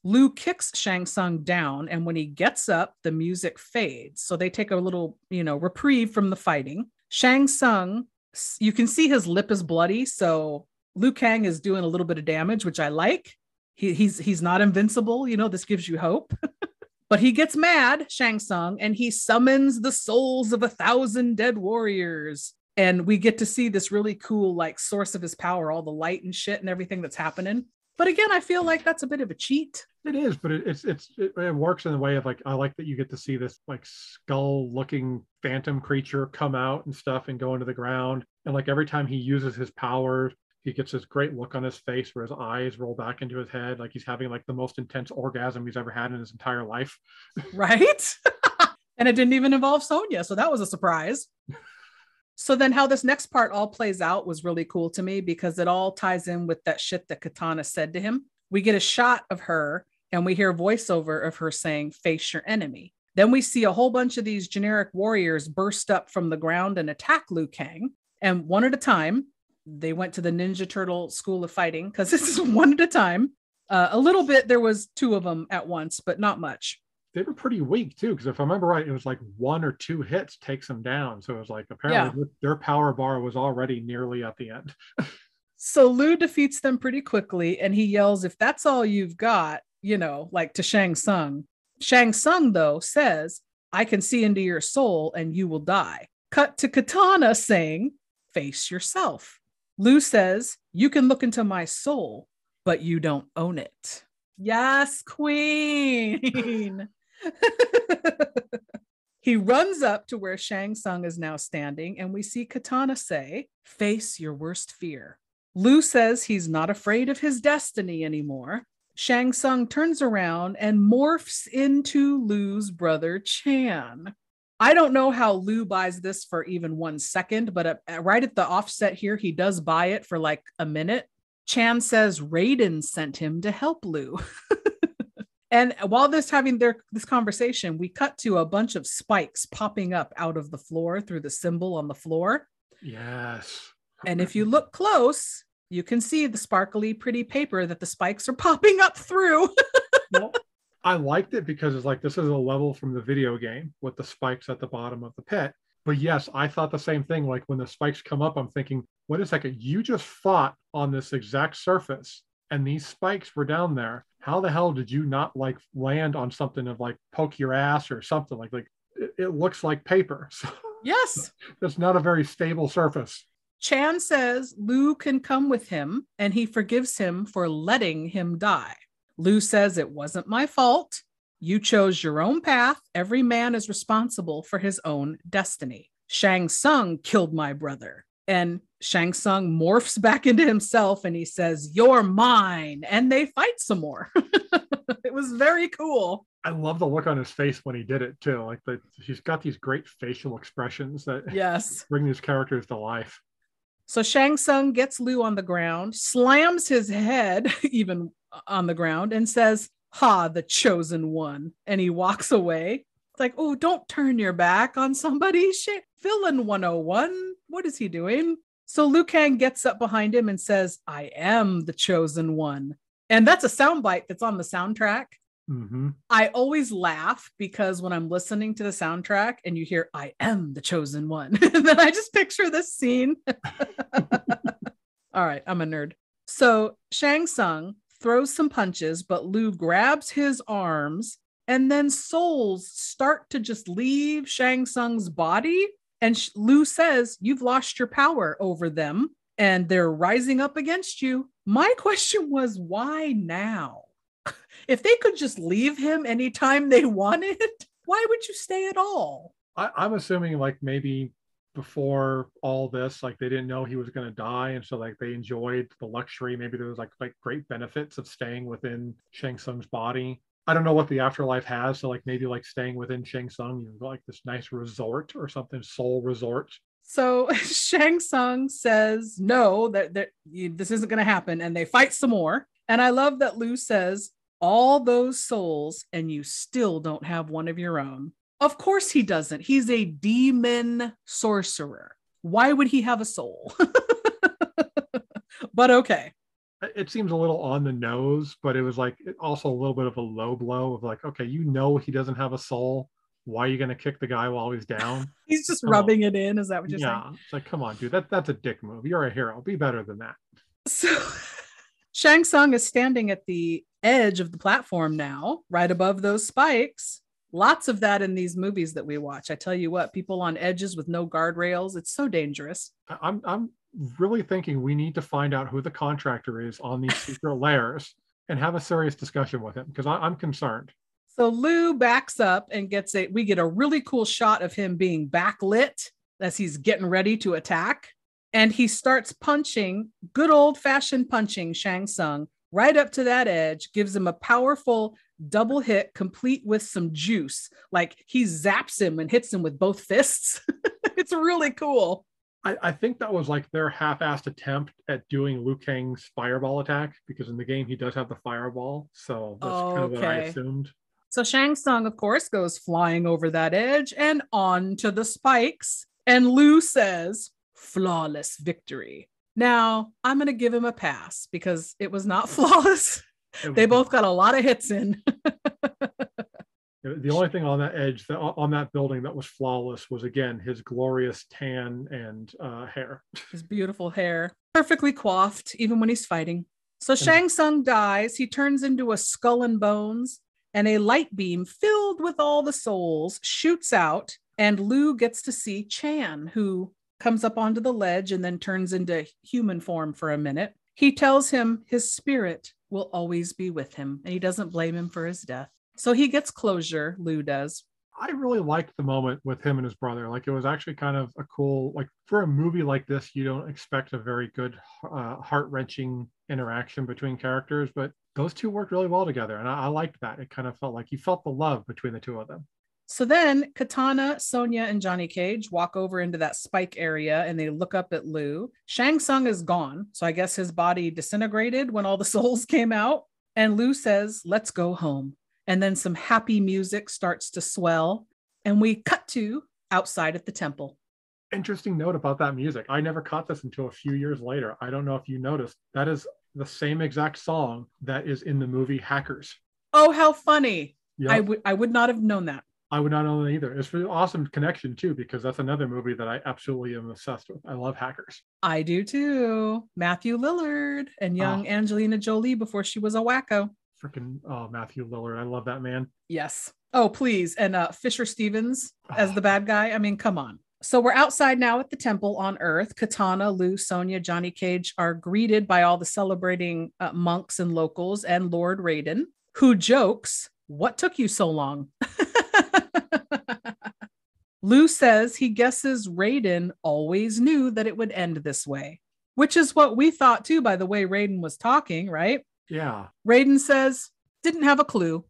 Lu kicks Shang Tsung down, and when he gets up, the music fades. So they take a little, reprieve from the fighting. Shang Tsung, you can see his lip is bloody, so Liu Kang is doing a little bit of damage, which I like. He's not invincible. This gives you hope. But he gets mad, Shang Tsung, and he summons the souls of 1,000 dead warriors. And we get to see this really cool source of his power, all the light and shit and everything that's happening. But again, I feel like that's a bit of a cheat. It is, but it works in the way of I like that you get to see this skull looking phantom creature come out and stuff and go into the ground. And every time he uses his powers, he gets this great look on his face where his eyes roll back into his head, like he's having the most intense orgasm he's ever had in his entire life. Right? And it didn't even involve Sonya, so that was a surprise. So then how this next part all plays out was really cool to me because it all ties in with that shit that Katana said to him. We get a shot of her and we hear voiceover of her saying, "Face your enemy." Then we see a whole bunch of these generic warriors burst up from the ground and attack Liu Kang. And one at a time, they went to the Ninja Turtle School of Fighting because this is one at a time. A little bit, there was 2 of them at once, but not much. They were pretty weak too, because if I remember right, it was 1 or 2 hits takes them down. So it was apparently their power bar was already nearly at the end. So Liu defeats them pretty quickly, and he yells, "If that's all you've got," to Shang Tsung. Shang Tsung, though, says, "I can see into your soul and you will die." Cut to Katana saying, "Face yourself." Liu says, "You can look into my soul, but you don't own it." Yes, queen. He runs up to where Shang Tsung is now standing, and we see Katana say, "Face your worst fear." Liu says he's not afraid of his destiny anymore. Shang Tsung turns around and morphs into Liu's brother Chan. I don't know how Liu buys this for even 1 second, but right at the offset here, he does buy it for a minute. Chan says Raiden sent him to help Liu. And while having this conversation, we cut to a bunch of spikes popping up out of the floor through the symbol on the floor. Yes. And if you look close, you can see the sparkly, pretty paper that the spikes are popping up through. Well, I liked it because it's this is a level from the video game with the spikes at the bottom of the pit. But yes, I thought the same thing. When the spikes come up, I'm thinking, wait a second, you just fought on this exact surface and these spikes were down there. How the hell did you not land on something of poke your ass or something? It looks like paper. So Yes. It's not a very stable surface. Chan says Liu can come with him and he forgives him for letting him die. Liu says, "It wasn't my fault. You chose your own path. Every man is responsible for his own destiny. Shang Tsung killed my brother." And Shang Tsung morphs back into himself and he says, "You're mine." And they fight some more. It was very cool. I love the look on his face when he did it too. He's got these great facial expressions that bring these characters to life. So Shang Tsung gets Liu on the ground, slams his head even on the ground and says, "Ha, the chosen one." And he walks away. It's oh, don't turn your back on somebody. Shit. Villain 101. What is he doing? So Liu Kang gets up behind him and says, "I am the chosen one." And that's a soundbite that's on the soundtrack. Mm-hmm. I always laugh because when I'm listening to the soundtrack and you hear "I am the chosen one," then I just picture this scene. All right, I'm a nerd. So Shang Tsung throws some punches, but Liu grabs his arms and then souls start to just leave Shang Tsung's body. And Liu says, "You've lost your power over them and they're rising up against you." My question was, why now? If they could just leave him anytime they wanted, why would you stay at all? I'm assuming maybe before all this, they didn't know he was going to die. And so they enjoyed the luxury. Maybe there was great benefits of staying within Shang Tsung's body. I don't know what the afterlife has. So maybe staying within Shang Tsung, this nice resort or something, soul resort. So Shang Tsung says, no, that this isn't going to happen. And they fight some more. And I love that Liu says, "All those souls and you still don't have one of your own." Of course he doesn't. He's a demon sorcerer. Why would he have a soul? But okay. it seems a little on the nose, but it was like also a little bit of a low blow of like, okay, you know he doesn't have a soul. Why are you going to kick the guy while he's down? He's just Come on. rubbing it in. Is that what you're saying? Yeah, it's like, come on, dude, that's a dick move. You're a hero. Be better than that. So Shang Tsung is standing at the edge of the platform now, right above those spikes. Lots of that in these movies that we watch. I tell you what, people on edges with no guardrails, it's so dangerous. I'm really thinking we need to find out who the contractor is on these secret layers and have a serious discussion with him, because I'm concerned. So Liu backs up and we get a really cool shot of him being backlit as he's getting ready to attack. And he starts punching, good old fashioned punching Shang Tsung right up to that edge, gives him a powerful double hit complete with some juice. Like he zaps him and hits him with both fists. It's really cool. I think that was like their half-assed attempt at doing Liu Kang's fireball attack, because in the game he does have the fireball. So that's kind of what I assumed. So Shang Tsung, of course, goes flying over that edge and on to the spikes. And Liu says, flawless victory. Now, I'm going to give him a pass because it was not flawless. They both got a lot of hits in. The only thing on that edge, on that building that was flawless was, again, his glorious tan and hair. His beautiful hair, perfectly coiffed, even when he's fighting. So Shang Tsung dies. He turns into a skull and bones, and a light beam filled with all the souls shoots out, and Liu gets to see Chan, who comes up onto the ledge and then turns into human form for a minute. He tells him his spirit will always be with him, and he doesn't blame him for his death. So he gets closure, Liu does. I really liked the moment with him and his brother. Like, it was actually kind of a cool, like, for a movie like this, you don't expect a very good heart-wrenching interaction between characters, but those two worked really well together, and I liked that. It kind of felt like you felt the love between the two of them. So then Katana, Sonya, and Johnny Cage walk over into that spike area and they look up at Liu. Shang Tsung is gone, so I guess his body disintegrated when all the souls came out. And Liu says, let's go home. And then some happy music starts to swell, and we cut to outside at the temple. Interesting note about that music. I never caught this until a few years later. I don't know if you noticed. That is the same exact song that is in the movie Hackers. Oh, how funny. Yep. I would not have known that. I would not know that either. It's an awesome connection too, because that's another movie that I absolutely am obsessed with. I love Hackers. I do too. Matthew Lillard and young Angelina Jolie before she was a wacko. Freaking Matthew Lillard. I love that man. Yes. Oh, please. And Fisher Stevens as the bad guy. I mean, come on. So we're outside now at the temple on Earth. Katana, Liu, Sonya, Johnny Cage are greeted by all the celebrating monks and locals and Lord Raiden, who jokes, "What took you so long?" Liu says he guesses Raiden always knew that it would end this way, which is what we thought too by the way Raiden was talking, right? Yeah. Raiden says, didn't have a clue.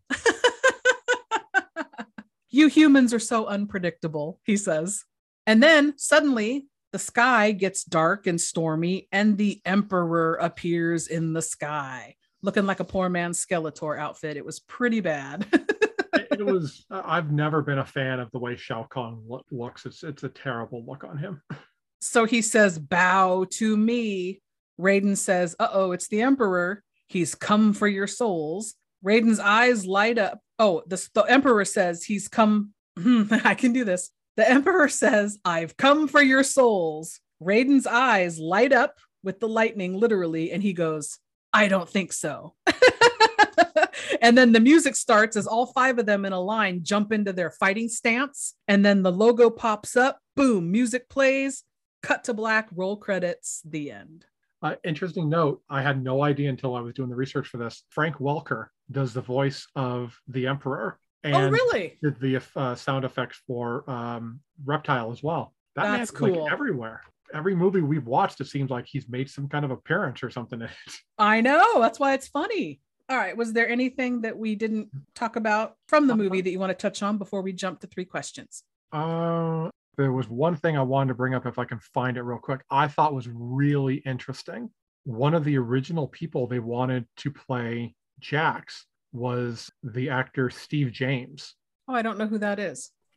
You humans are so unpredictable, he says. And then suddenly the sky gets dark and stormy and the Emperor appears in the sky, looking like a poor man's Skeletor outfit. It was pretty bad. It was, I've never been a fan of the way Shao Kahn looks. It's a terrible look on him. So he says, bow to me. Raiden says, uh-oh, it's the Emperor. He's come for your souls. Raiden's eyes light up. Oh, the Emperor says he's come. I can do this. The Emperor says, I've come for your souls. Raiden's eyes light up with the lightning, literally, and he goes, I don't think so. And then the music starts as all five of them in a line jump into their fighting stance. And then the logo pops up. Boom, music plays. Cut to black, roll credits, the end. Interesting note. I had no idea until I was doing the research for this. Frank Welker does the voice of the Emperor. And really? Did the sound effects for Reptile as well. That's man's cool. Like everywhere. Every movie we've watched, it seems like he's made some kind of appearance or something in it. I know. That's why it's funny. All right. Was there anything that we didn't talk about from the movie that you want to touch on before we jump to 3 questions? There was one thing I wanted to bring up if I can find it real quick. I thought was really interesting. One of the original people they wanted to play Jax was the actor Steve James. Oh, I don't know who that is.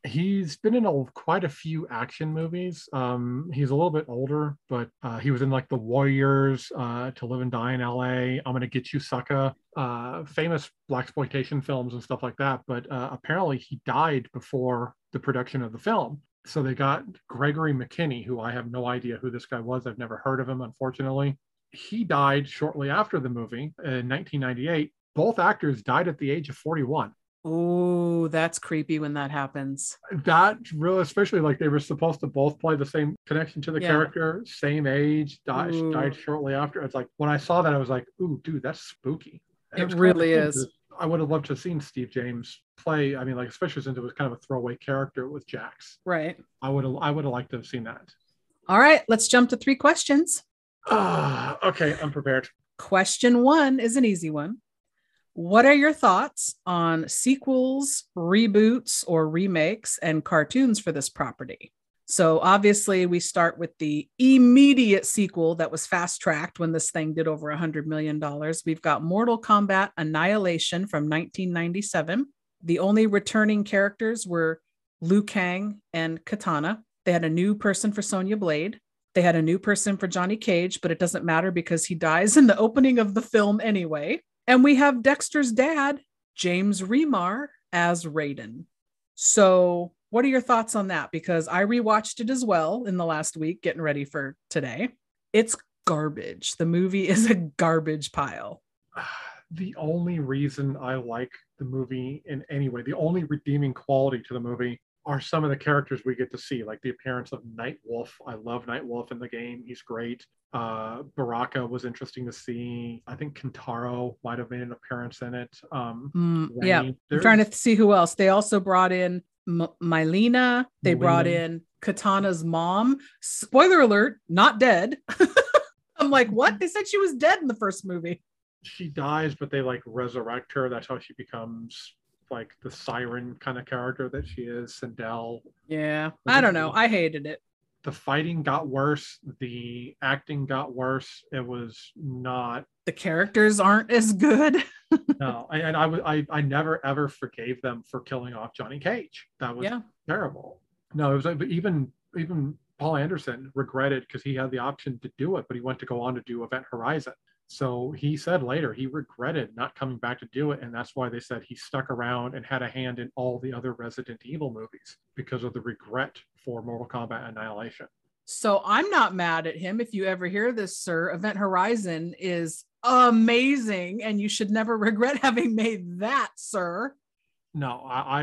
He's been in quite a few action movies. He's a little bit older, but he was in like The Warriors, To Live and Die in L.A., I'm Gonna Get You, Sucker, famous blaxploitation films and stuff like that. But apparently he died before the production of the film. So they got Gregory McKinney, who I have no idea who this guy was. I've never heard of him, unfortunately. He died shortly after the movie in 1998. Both actors died at the age of 41. Oh, that's creepy when that happens. That really, especially like they were supposed to both play the same connection to the character, same age, died shortly after. It's like when I saw that, I was like, "Ooh, dude, that's spooky." It really is. I would have loved to have seen Steve James play. I mean, like especially since it was kind of a throwaway character with Jax. Right. I would have liked to have seen that. All right, let's jump to 3 questions. Okay, I'm prepared. Question 1 is an easy one. What are your thoughts on sequels, reboots, or remakes and cartoons for this property? So obviously we start with the immediate sequel that was fast-tracked when this thing did over $100 million. We've got Mortal Kombat Annihilation from 1997. The only returning characters were Liu Kang and Katana. They had a new person for Sonya Blade. They had a new person for Johnny Cage, but it doesn't matter because he dies in the opening of the film anyway. And we have Dexter's dad, James Remar, as Raiden. So what are your thoughts on that? Because I rewatched it as well in the last week, getting ready for today. It's garbage. The movie is a garbage pile. The only reason I like the movie in any way, the only redeeming quality to the movie are some of the characters we get to see, like the appearance of Nightwolf. I love Nightwolf in the game. He's great. Baraka was interesting to see. I think Kentaro might have made an appearance in it. Yeah, I'm trying to see who else. They also brought in Mylena. They brought in Katana's mom. Spoiler alert, not dead. I'm like, what? They said she was dead in the first movie. She dies, but they like resurrect her. That's how she becomes like the siren kind of character that she is. Sindel. Yeah, I don't know. I hated it. The fighting got worse. The acting got worse. It was not. The characters aren't as good. No, and I never ever forgave them for killing off Johnny Cage. That was terrible. No, it was like, even Paul Anderson regretted because he had the option to do it, but he went to go on to do Event Horizon. So he said later he regretted not coming back to do it, and that's why they said he stuck around and had a hand in all the other Resident Evil movies because of the regret for Mortal Kombat Annihilation. So I'm not mad at him. If you ever hear this, sir, Event Horizon is amazing, and you should never regret having made that, sir. No,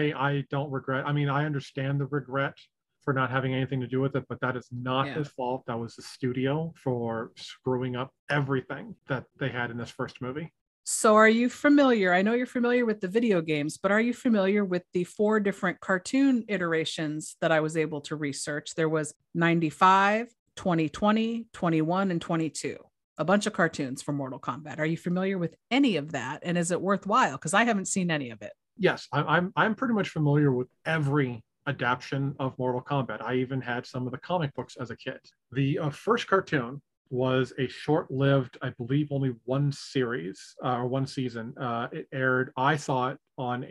I don't regret. I mean, I understand the regret for not having anything to do with it, but that is not his fault. That was the studio for screwing up everything that they had in this first movie. So are you familiar? I know you're familiar with the video games, but are you familiar with the 4 different cartoon iterations that I was able to research? There was 95, 2020, 21, and 22. A bunch of cartoons for Mortal Kombat. Are you familiar with any of that? And is it worthwhile? Because I haven't seen any of it. Yes, I'm pretty much familiar with every adaptation of Mortal Kombat. I even had some of the comic books as a kid. The first cartoon was a short-lived, I believe only one series or one season. It aired, I saw it on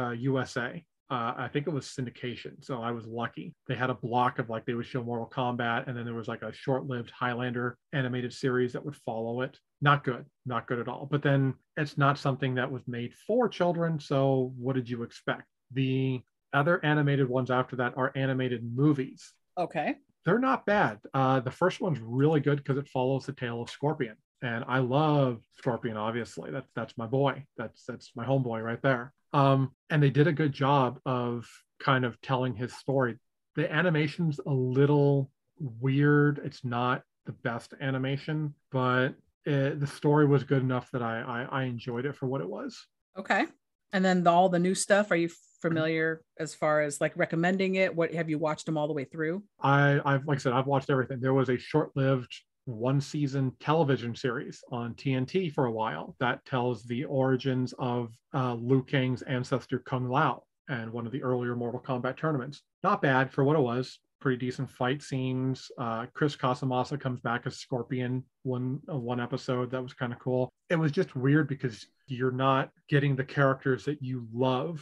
USA. I think it was syndication, so I was lucky. They had a block of like, they would show Mortal Kombat, and then there was like a short-lived Highlander animated series that would follow it. Not good at all. But then it's not something that was made for children, so what did you expect? The other animated ones after that are animated movies. Okay. They're not bad. The first one's really good because it follows the tale of Scorpion. And I love Scorpion, obviously. That's my boy. That's my homeboy right there. And they did a good job of kind of telling his story. The animation's a little weird. It's not the best animation, but the story was good enough that I enjoyed it for what it was. Okay. And then all the new stuff, are you familiar as far as like recommending it? What have you watched them all the way through? I've like I said, I've watched everything. There was a short-lived 1-season television series on TNT for a while that tells the origins of Liu Kang's ancestor Kung Lao and one of the earlier Mortal Kombat tournaments. Not bad for what it was. Pretty decent fight scenes. Chris Casamassa comes back as Scorpion one episode. That was kind of cool. It was just weird because you're not getting the characters that you love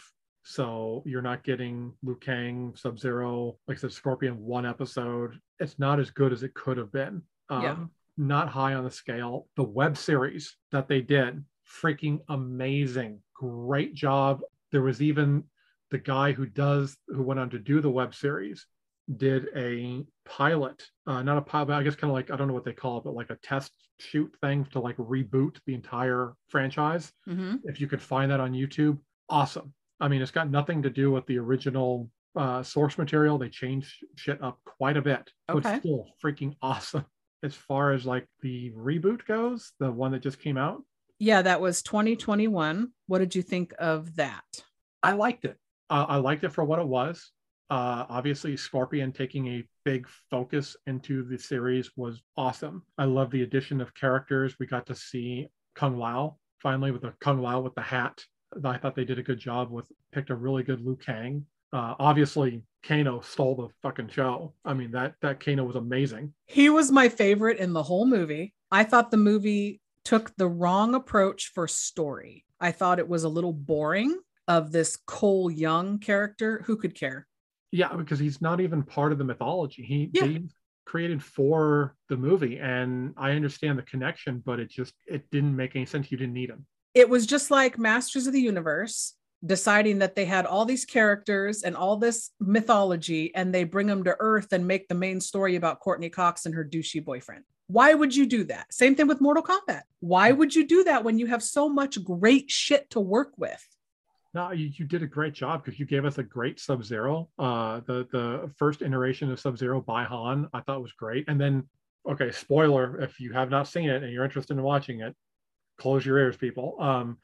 So you're not getting Liu Kang, Sub-Zero, like I said, Scorpion one episode. It's not as good as it could have been. Yeah. Not high on the scale. The web series that they did, freaking amazing. Great job. There was even the guy who went on to do the web series did a pilot, not a pilot, I guess kind of like, I don't know what they call it, but like a test shoot thing to like reboot the entire franchise. Mm-hmm. If you could find that on YouTube, awesome. I mean, it's got nothing to do with the original source material. They changed shit up quite a bit, but Okay. still freaking awesome. As far as like the reboot goes, the one that just came out, Yeah, that was 2021. What did you think of that? I liked it. I liked it for what it was. Obviously, Scorpion taking a big focus into the series was awesome. I love the addition of characters. We got to see Kung Lao finally with the Kung Lao with the hat. I thought they did a good job picked a really good Liu Kang. Obviously, Kano stole the fucking show. I mean, that Kano was amazing. He was my favorite in the whole movie. I thought the movie took the wrong approach for story. I thought it was a little boring of this Cole Young character. Who could care? Yeah, because he's not even part of the mythology. Yeah. They created for the movie, and I understand the connection, but it didn't make any sense. You didn't need him. It was just like Masters of the Universe deciding that they had all these characters and all this mythology, and they bring them to Earth and make the main story about Courtney Cox and her douchey boyfriend. Why would you do that? Same thing with Mortal Kombat. Why would you do that when you have so much great shit to work with? No, you did a great job because you gave us a great Sub-Zero. The first iteration of Sub-Zero by Han, I thought was great. And then, okay, spoiler, if you have not seen it and you're interested in watching it, close your ears, people.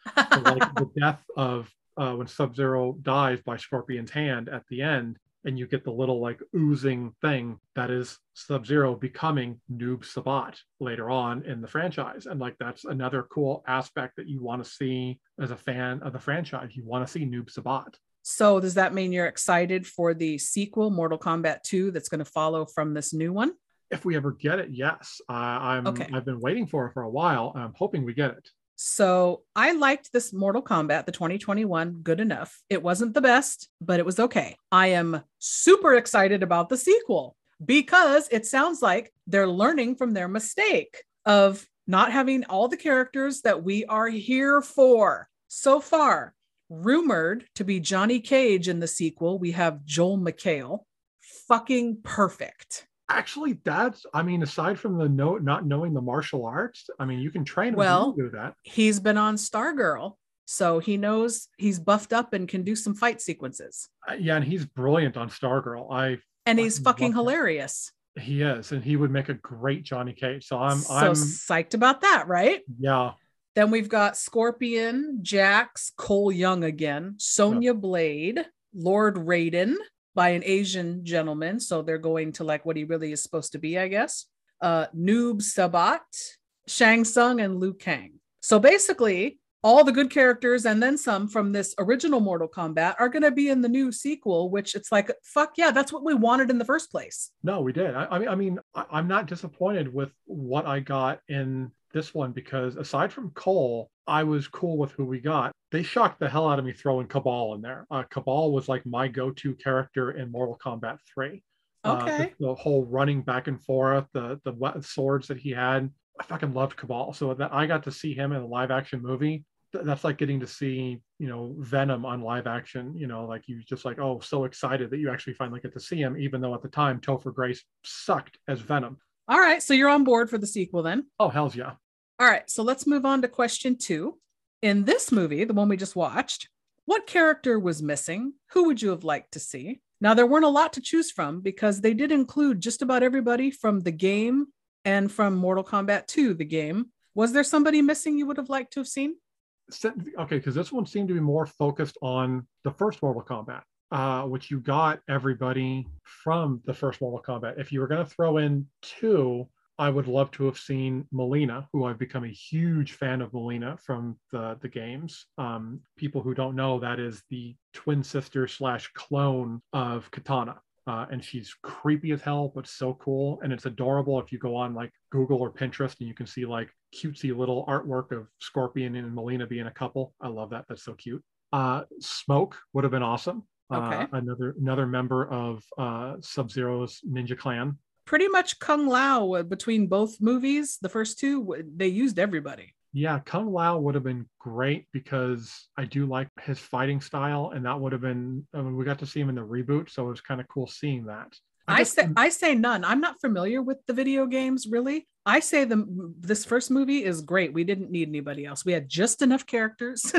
Like the death of when Sub-Zero dies by Scorpion's hand at the end, and you get the little like oozing thing that is Sub-Zero becoming Noob Sabat later on in the franchise. And like that's another cool aspect that you want to see as a fan of the franchise. You want to see Noob Sabat. So does that mean you're excited for the sequel, Mortal Kombat 2, that's going to follow from this new one? If we ever get it, yes. Okay. I've been waiting for it for a while, and I'm hoping we get it. So I liked this Mortal Kombat, the 2021, good enough. It wasn't the best, but it was okay. I am super excited about the sequel because it sounds like they're learning from their mistake of not having all the characters that we are here for. So far, rumored to be Johnny Cage in the sequel, we have Joel McHale. Fucking perfect. Actually, aside from the not knowing the martial arts, I mean, you can train him Well, to do that. He's been on Stargirl, so he knows he's buffed up and can do some fight sequences. Yeah, and he's brilliant on Stargirl. And he's fucking love him. hilarious. He is, and he would make a great Johnny Cage. So I'm psyched about that, right? Yeah. Then we've got Scorpion, Jax, Cole Young again, Sonya Blade, Lord Raiden by an Asian gentleman. So they're going to like what he really is supposed to be, I guess. Noob Sabat, Shang Tsung, and Liu Kang. So basically, all the good characters and then some from this original Mortal Kombat are going to be in the new sequel, which it's like, fuck yeah, that's what we wanted in the first place. No, we did. I'm not disappointed with what I got in this one because aside from Cole, I was cool with who we got. They shocked the hell out of me throwing Cabal in there. Cabal was like my go-to character in Mortal Kombat 3. Okay. The whole running back and forth, the swords that he had, I fucking loved Cabal. So that I got to see him in a live action movie. That's like getting to see, Venom on live action. Like you just like, oh, so excited that you actually finally get to see him, even though at the time Topher Grace sucked as Venom. All right, so you're on board for the sequel then. Oh, hells yeah. All right, so let's move on to question 2. In this movie, the one we just watched, what character was missing? Who would you have liked to see? Now, there weren't a lot to choose from because they did include just about everybody from the game and from Mortal Kombat 2, the game. Was there somebody missing you would have liked to have seen? Okay, because this one seemed to be more focused on the first Mortal Kombat, which you got everybody from the first Mortal Kombat. If you were going to throw in 2, I would love to have seen Melina, who I've become a huge fan of Melina from the games. People who don't know, that is the twin sister / clone of Katana. And she's creepy as hell, but so cool. And it's adorable if you go on like Google or Pinterest and you can see like cutesy little artwork of Scorpion and Melina being a couple. I love that. That's so cute. Smoke would have been awesome. Okay. Another member of Sub-Zero's Ninja Clan. Pretty much Kung Lao between both movies, the first two, they used everybody. Yeah, Kung Lao would have been great because I do like his fighting style, and that would have been. I mean, we got to see him in the reboot, so it was kind of cool seeing that. I say none. I'm not familiar with the video games, really. I say this first movie is great. We didn't need anybody else. We had just enough characters.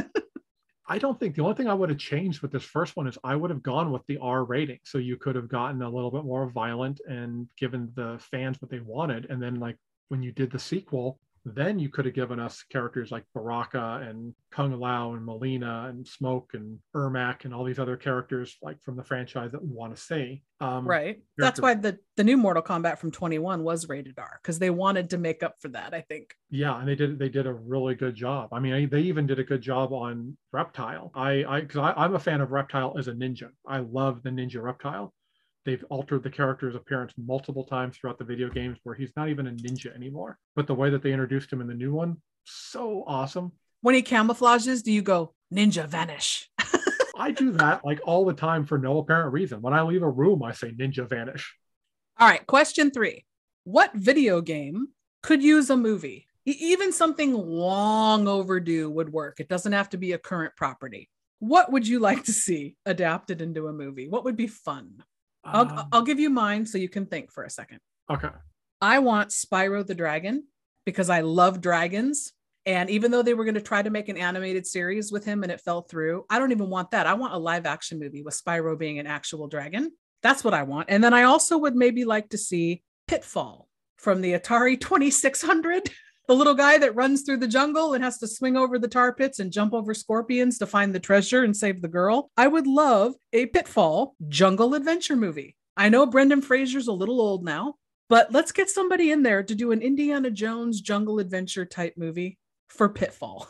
I don't think the only thing I would have changed with this first one is I would have gone with the R rating. So you could have gotten a little bit more violent and given the fans what they wanted. And then like when you did the sequel, then you could have given us characters like Baraka and Kung Lao and Molina and Smoke and Ermac and all these other characters like from the franchise that we want to see. Right. That's why the new Mortal Kombat from 21 was rated R, because they wanted to make up for that, I think. Yeah, and they did a really good job. I mean, they even did a good job on Reptile. I'm a fan of Reptile as a ninja. I love the ninja Reptile. They've altered the character's appearance multiple times throughout the video games where he's not even a ninja anymore. But the way that they introduced him in the new one, so awesome. When he camouflages, do you go, ninja vanish? I do that like all the time for no apparent reason. When I leave a room, I say ninja vanish. All right, question 3. What video game could use a movie? Even something long overdue would work. It doesn't have to be a current property. What would you like to see adapted into a movie? What would be fun? I'll give you mine so you can think for a second. Okay. I want Spyro the Dragon because I love dragons. And even though they were going to try to make an animated series with him and it fell through, I don't even want that. I want a live action movie with Spyro being an actual dragon. That's what I want. And then I also would maybe like to see Pitfall from the Atari 2600. The little guy that runs through the jungle and has to swing over the tar pits and jump over scorpions to find the treasure and save the girl. I would love a Pitfall jungle adventure movie. I know Brendan Fraser's a little old now, but let's get somebody in there to do an Indiana Jones jungle adventure type movie for Pitfall.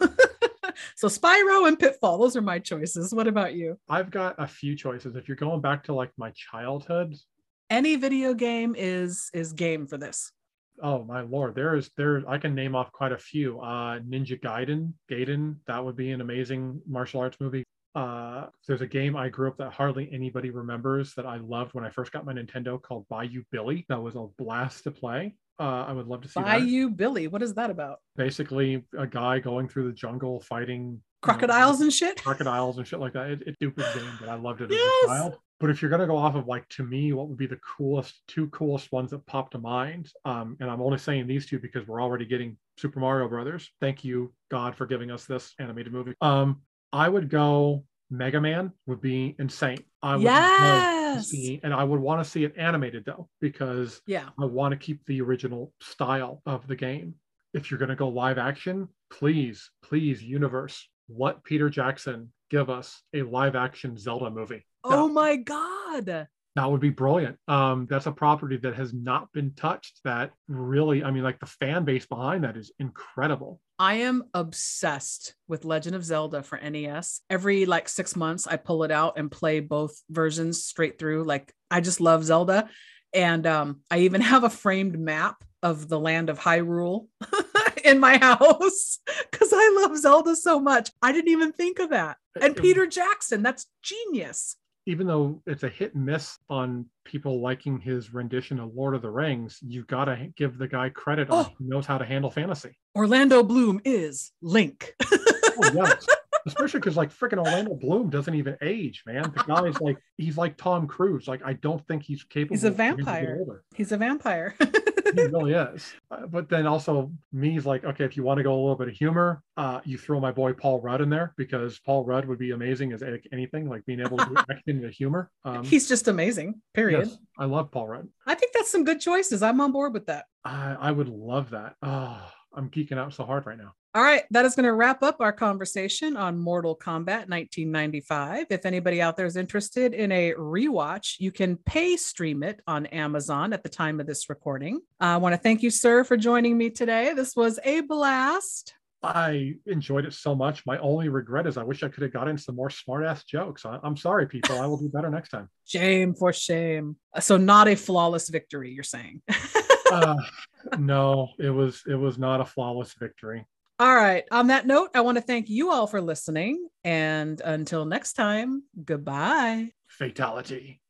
So Spyro and Pitfall, those are my choices. What about you? I've got a few choices. If you're going back to like my childhood, any video game is game for this. Oh my lord, there I can name off quite a few. Ninja Gaiden, that would be an amazing martial arts movie. There's a game I grew up that hardly anybody remembers that I loved when I first got my Nintendo called Bayou Billy. That was a blast to play. I would love to see Bayou Billy. What is that about? Basically, a guy going through the jungle fighting crocodiles and shit. Crocodiles and shit like that. It's a stupid game, but I loved it as a child. But if you're going to go off of like, to me, what would be the two coolest ones that pop to mind? And I'm only saying these two because we're already getting Super Mario Brothers. Thank you, God, for giving us this animated movie. I would go Mega Man would be insane. I would love to see, and I would want to see it animated though, because I want to keep the original style of the game. If you're going to go live action, please, universe, let Peter Jackson give us a live action Zelda movie. Oh my God. That would be brilliant. That's a property that has not been touched that really, I mean, like the fan base behind that is incredible. I am obsessed with Legend of Zelda for NES. Every like 6 months, I pull it out and play both versions straight through. Like, I just love Zelda. And I even have a framed map of the land of Hyrule in my house because I love Zelda so much. I didn't even think of that. And Peter Jackson, that's genius. Even though it's a hit and miss on people liking his rendition of Lord of the Rings, you've got to give the guy credit on he knows how to handle fantasy. Orlando Bloom is Link. Oh, yes. Especially because like freaking Orlando Bloom doesn't even age, man. The guy's like, he's like Tom Cruise. Like, I don't think he's capable. He's a vampire. He's a vampire. He really is. But then also me's like, okay, if you want to go a little bit of humor, you throw my boy Paul Rudd in there because Paul Rudd would be amazing as anything, like being able to act into humor. He's just amazing, period. Yes, I love Paul Rudd. I think that's some good choices. I'm on board with that. I would love that. Oh, I'm geeking out so hard right now. All right, that is going to wrap up our conversation on Mortal Kombat 1995. If anybody out there is interested in a rewatch, you can pay stream it on Amazon at the time of this recording. I want to thank you, sir, for joining me today. This was a blast. I enjoyed it so much. My only regret is I wish I could have gotten some more smart-ass jokes. I'm sorry, people. I will do better next time. Shame for shame. So not a flawless victory, you're saying? No, it was not a flawless victory. All right. On that note, I want to thank you all for listening. And until next time, goodbye. Fatality.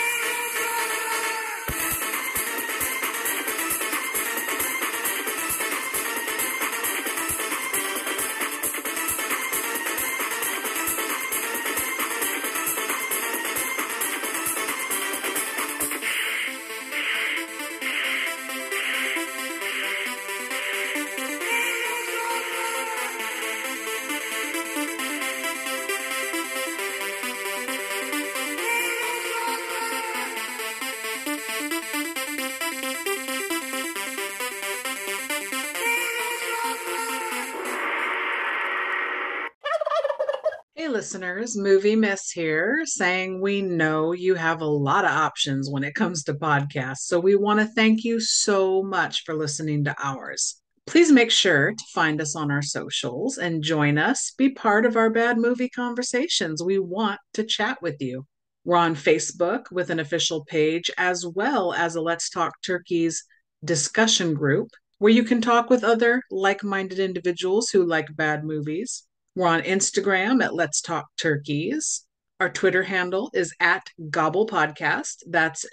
Hey, listeners, Movie Miss here, saying we know you have a lot of options when it comes to podcasts. So we want to thank you so much for listening to ours. Please make sure to find us on our socials and join us. Be part of our bad movie conversations. We want to chat with you. We're on Facebook with an official page, as well as a Let's Talk Turkeys discussion group where you can talk with other like minded individuals who like bad movies. We're on Instagram at Let's Talk Turkeys. Our Twitter handle is at Gobble Podcast. That's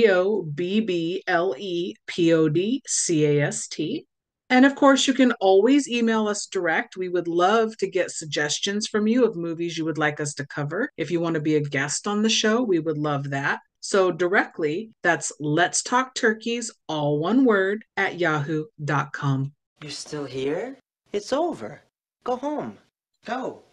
GOBBLEPODCAST. And of course, you can always email us direct. We would love to get suggestions from you of movies you would like us to cover. If you want to be a guest on the show, we would love that. So directly, that's Let's Talk Turkeys, all one word, at yahoo.com. You're still here? It's over. Go home. Go.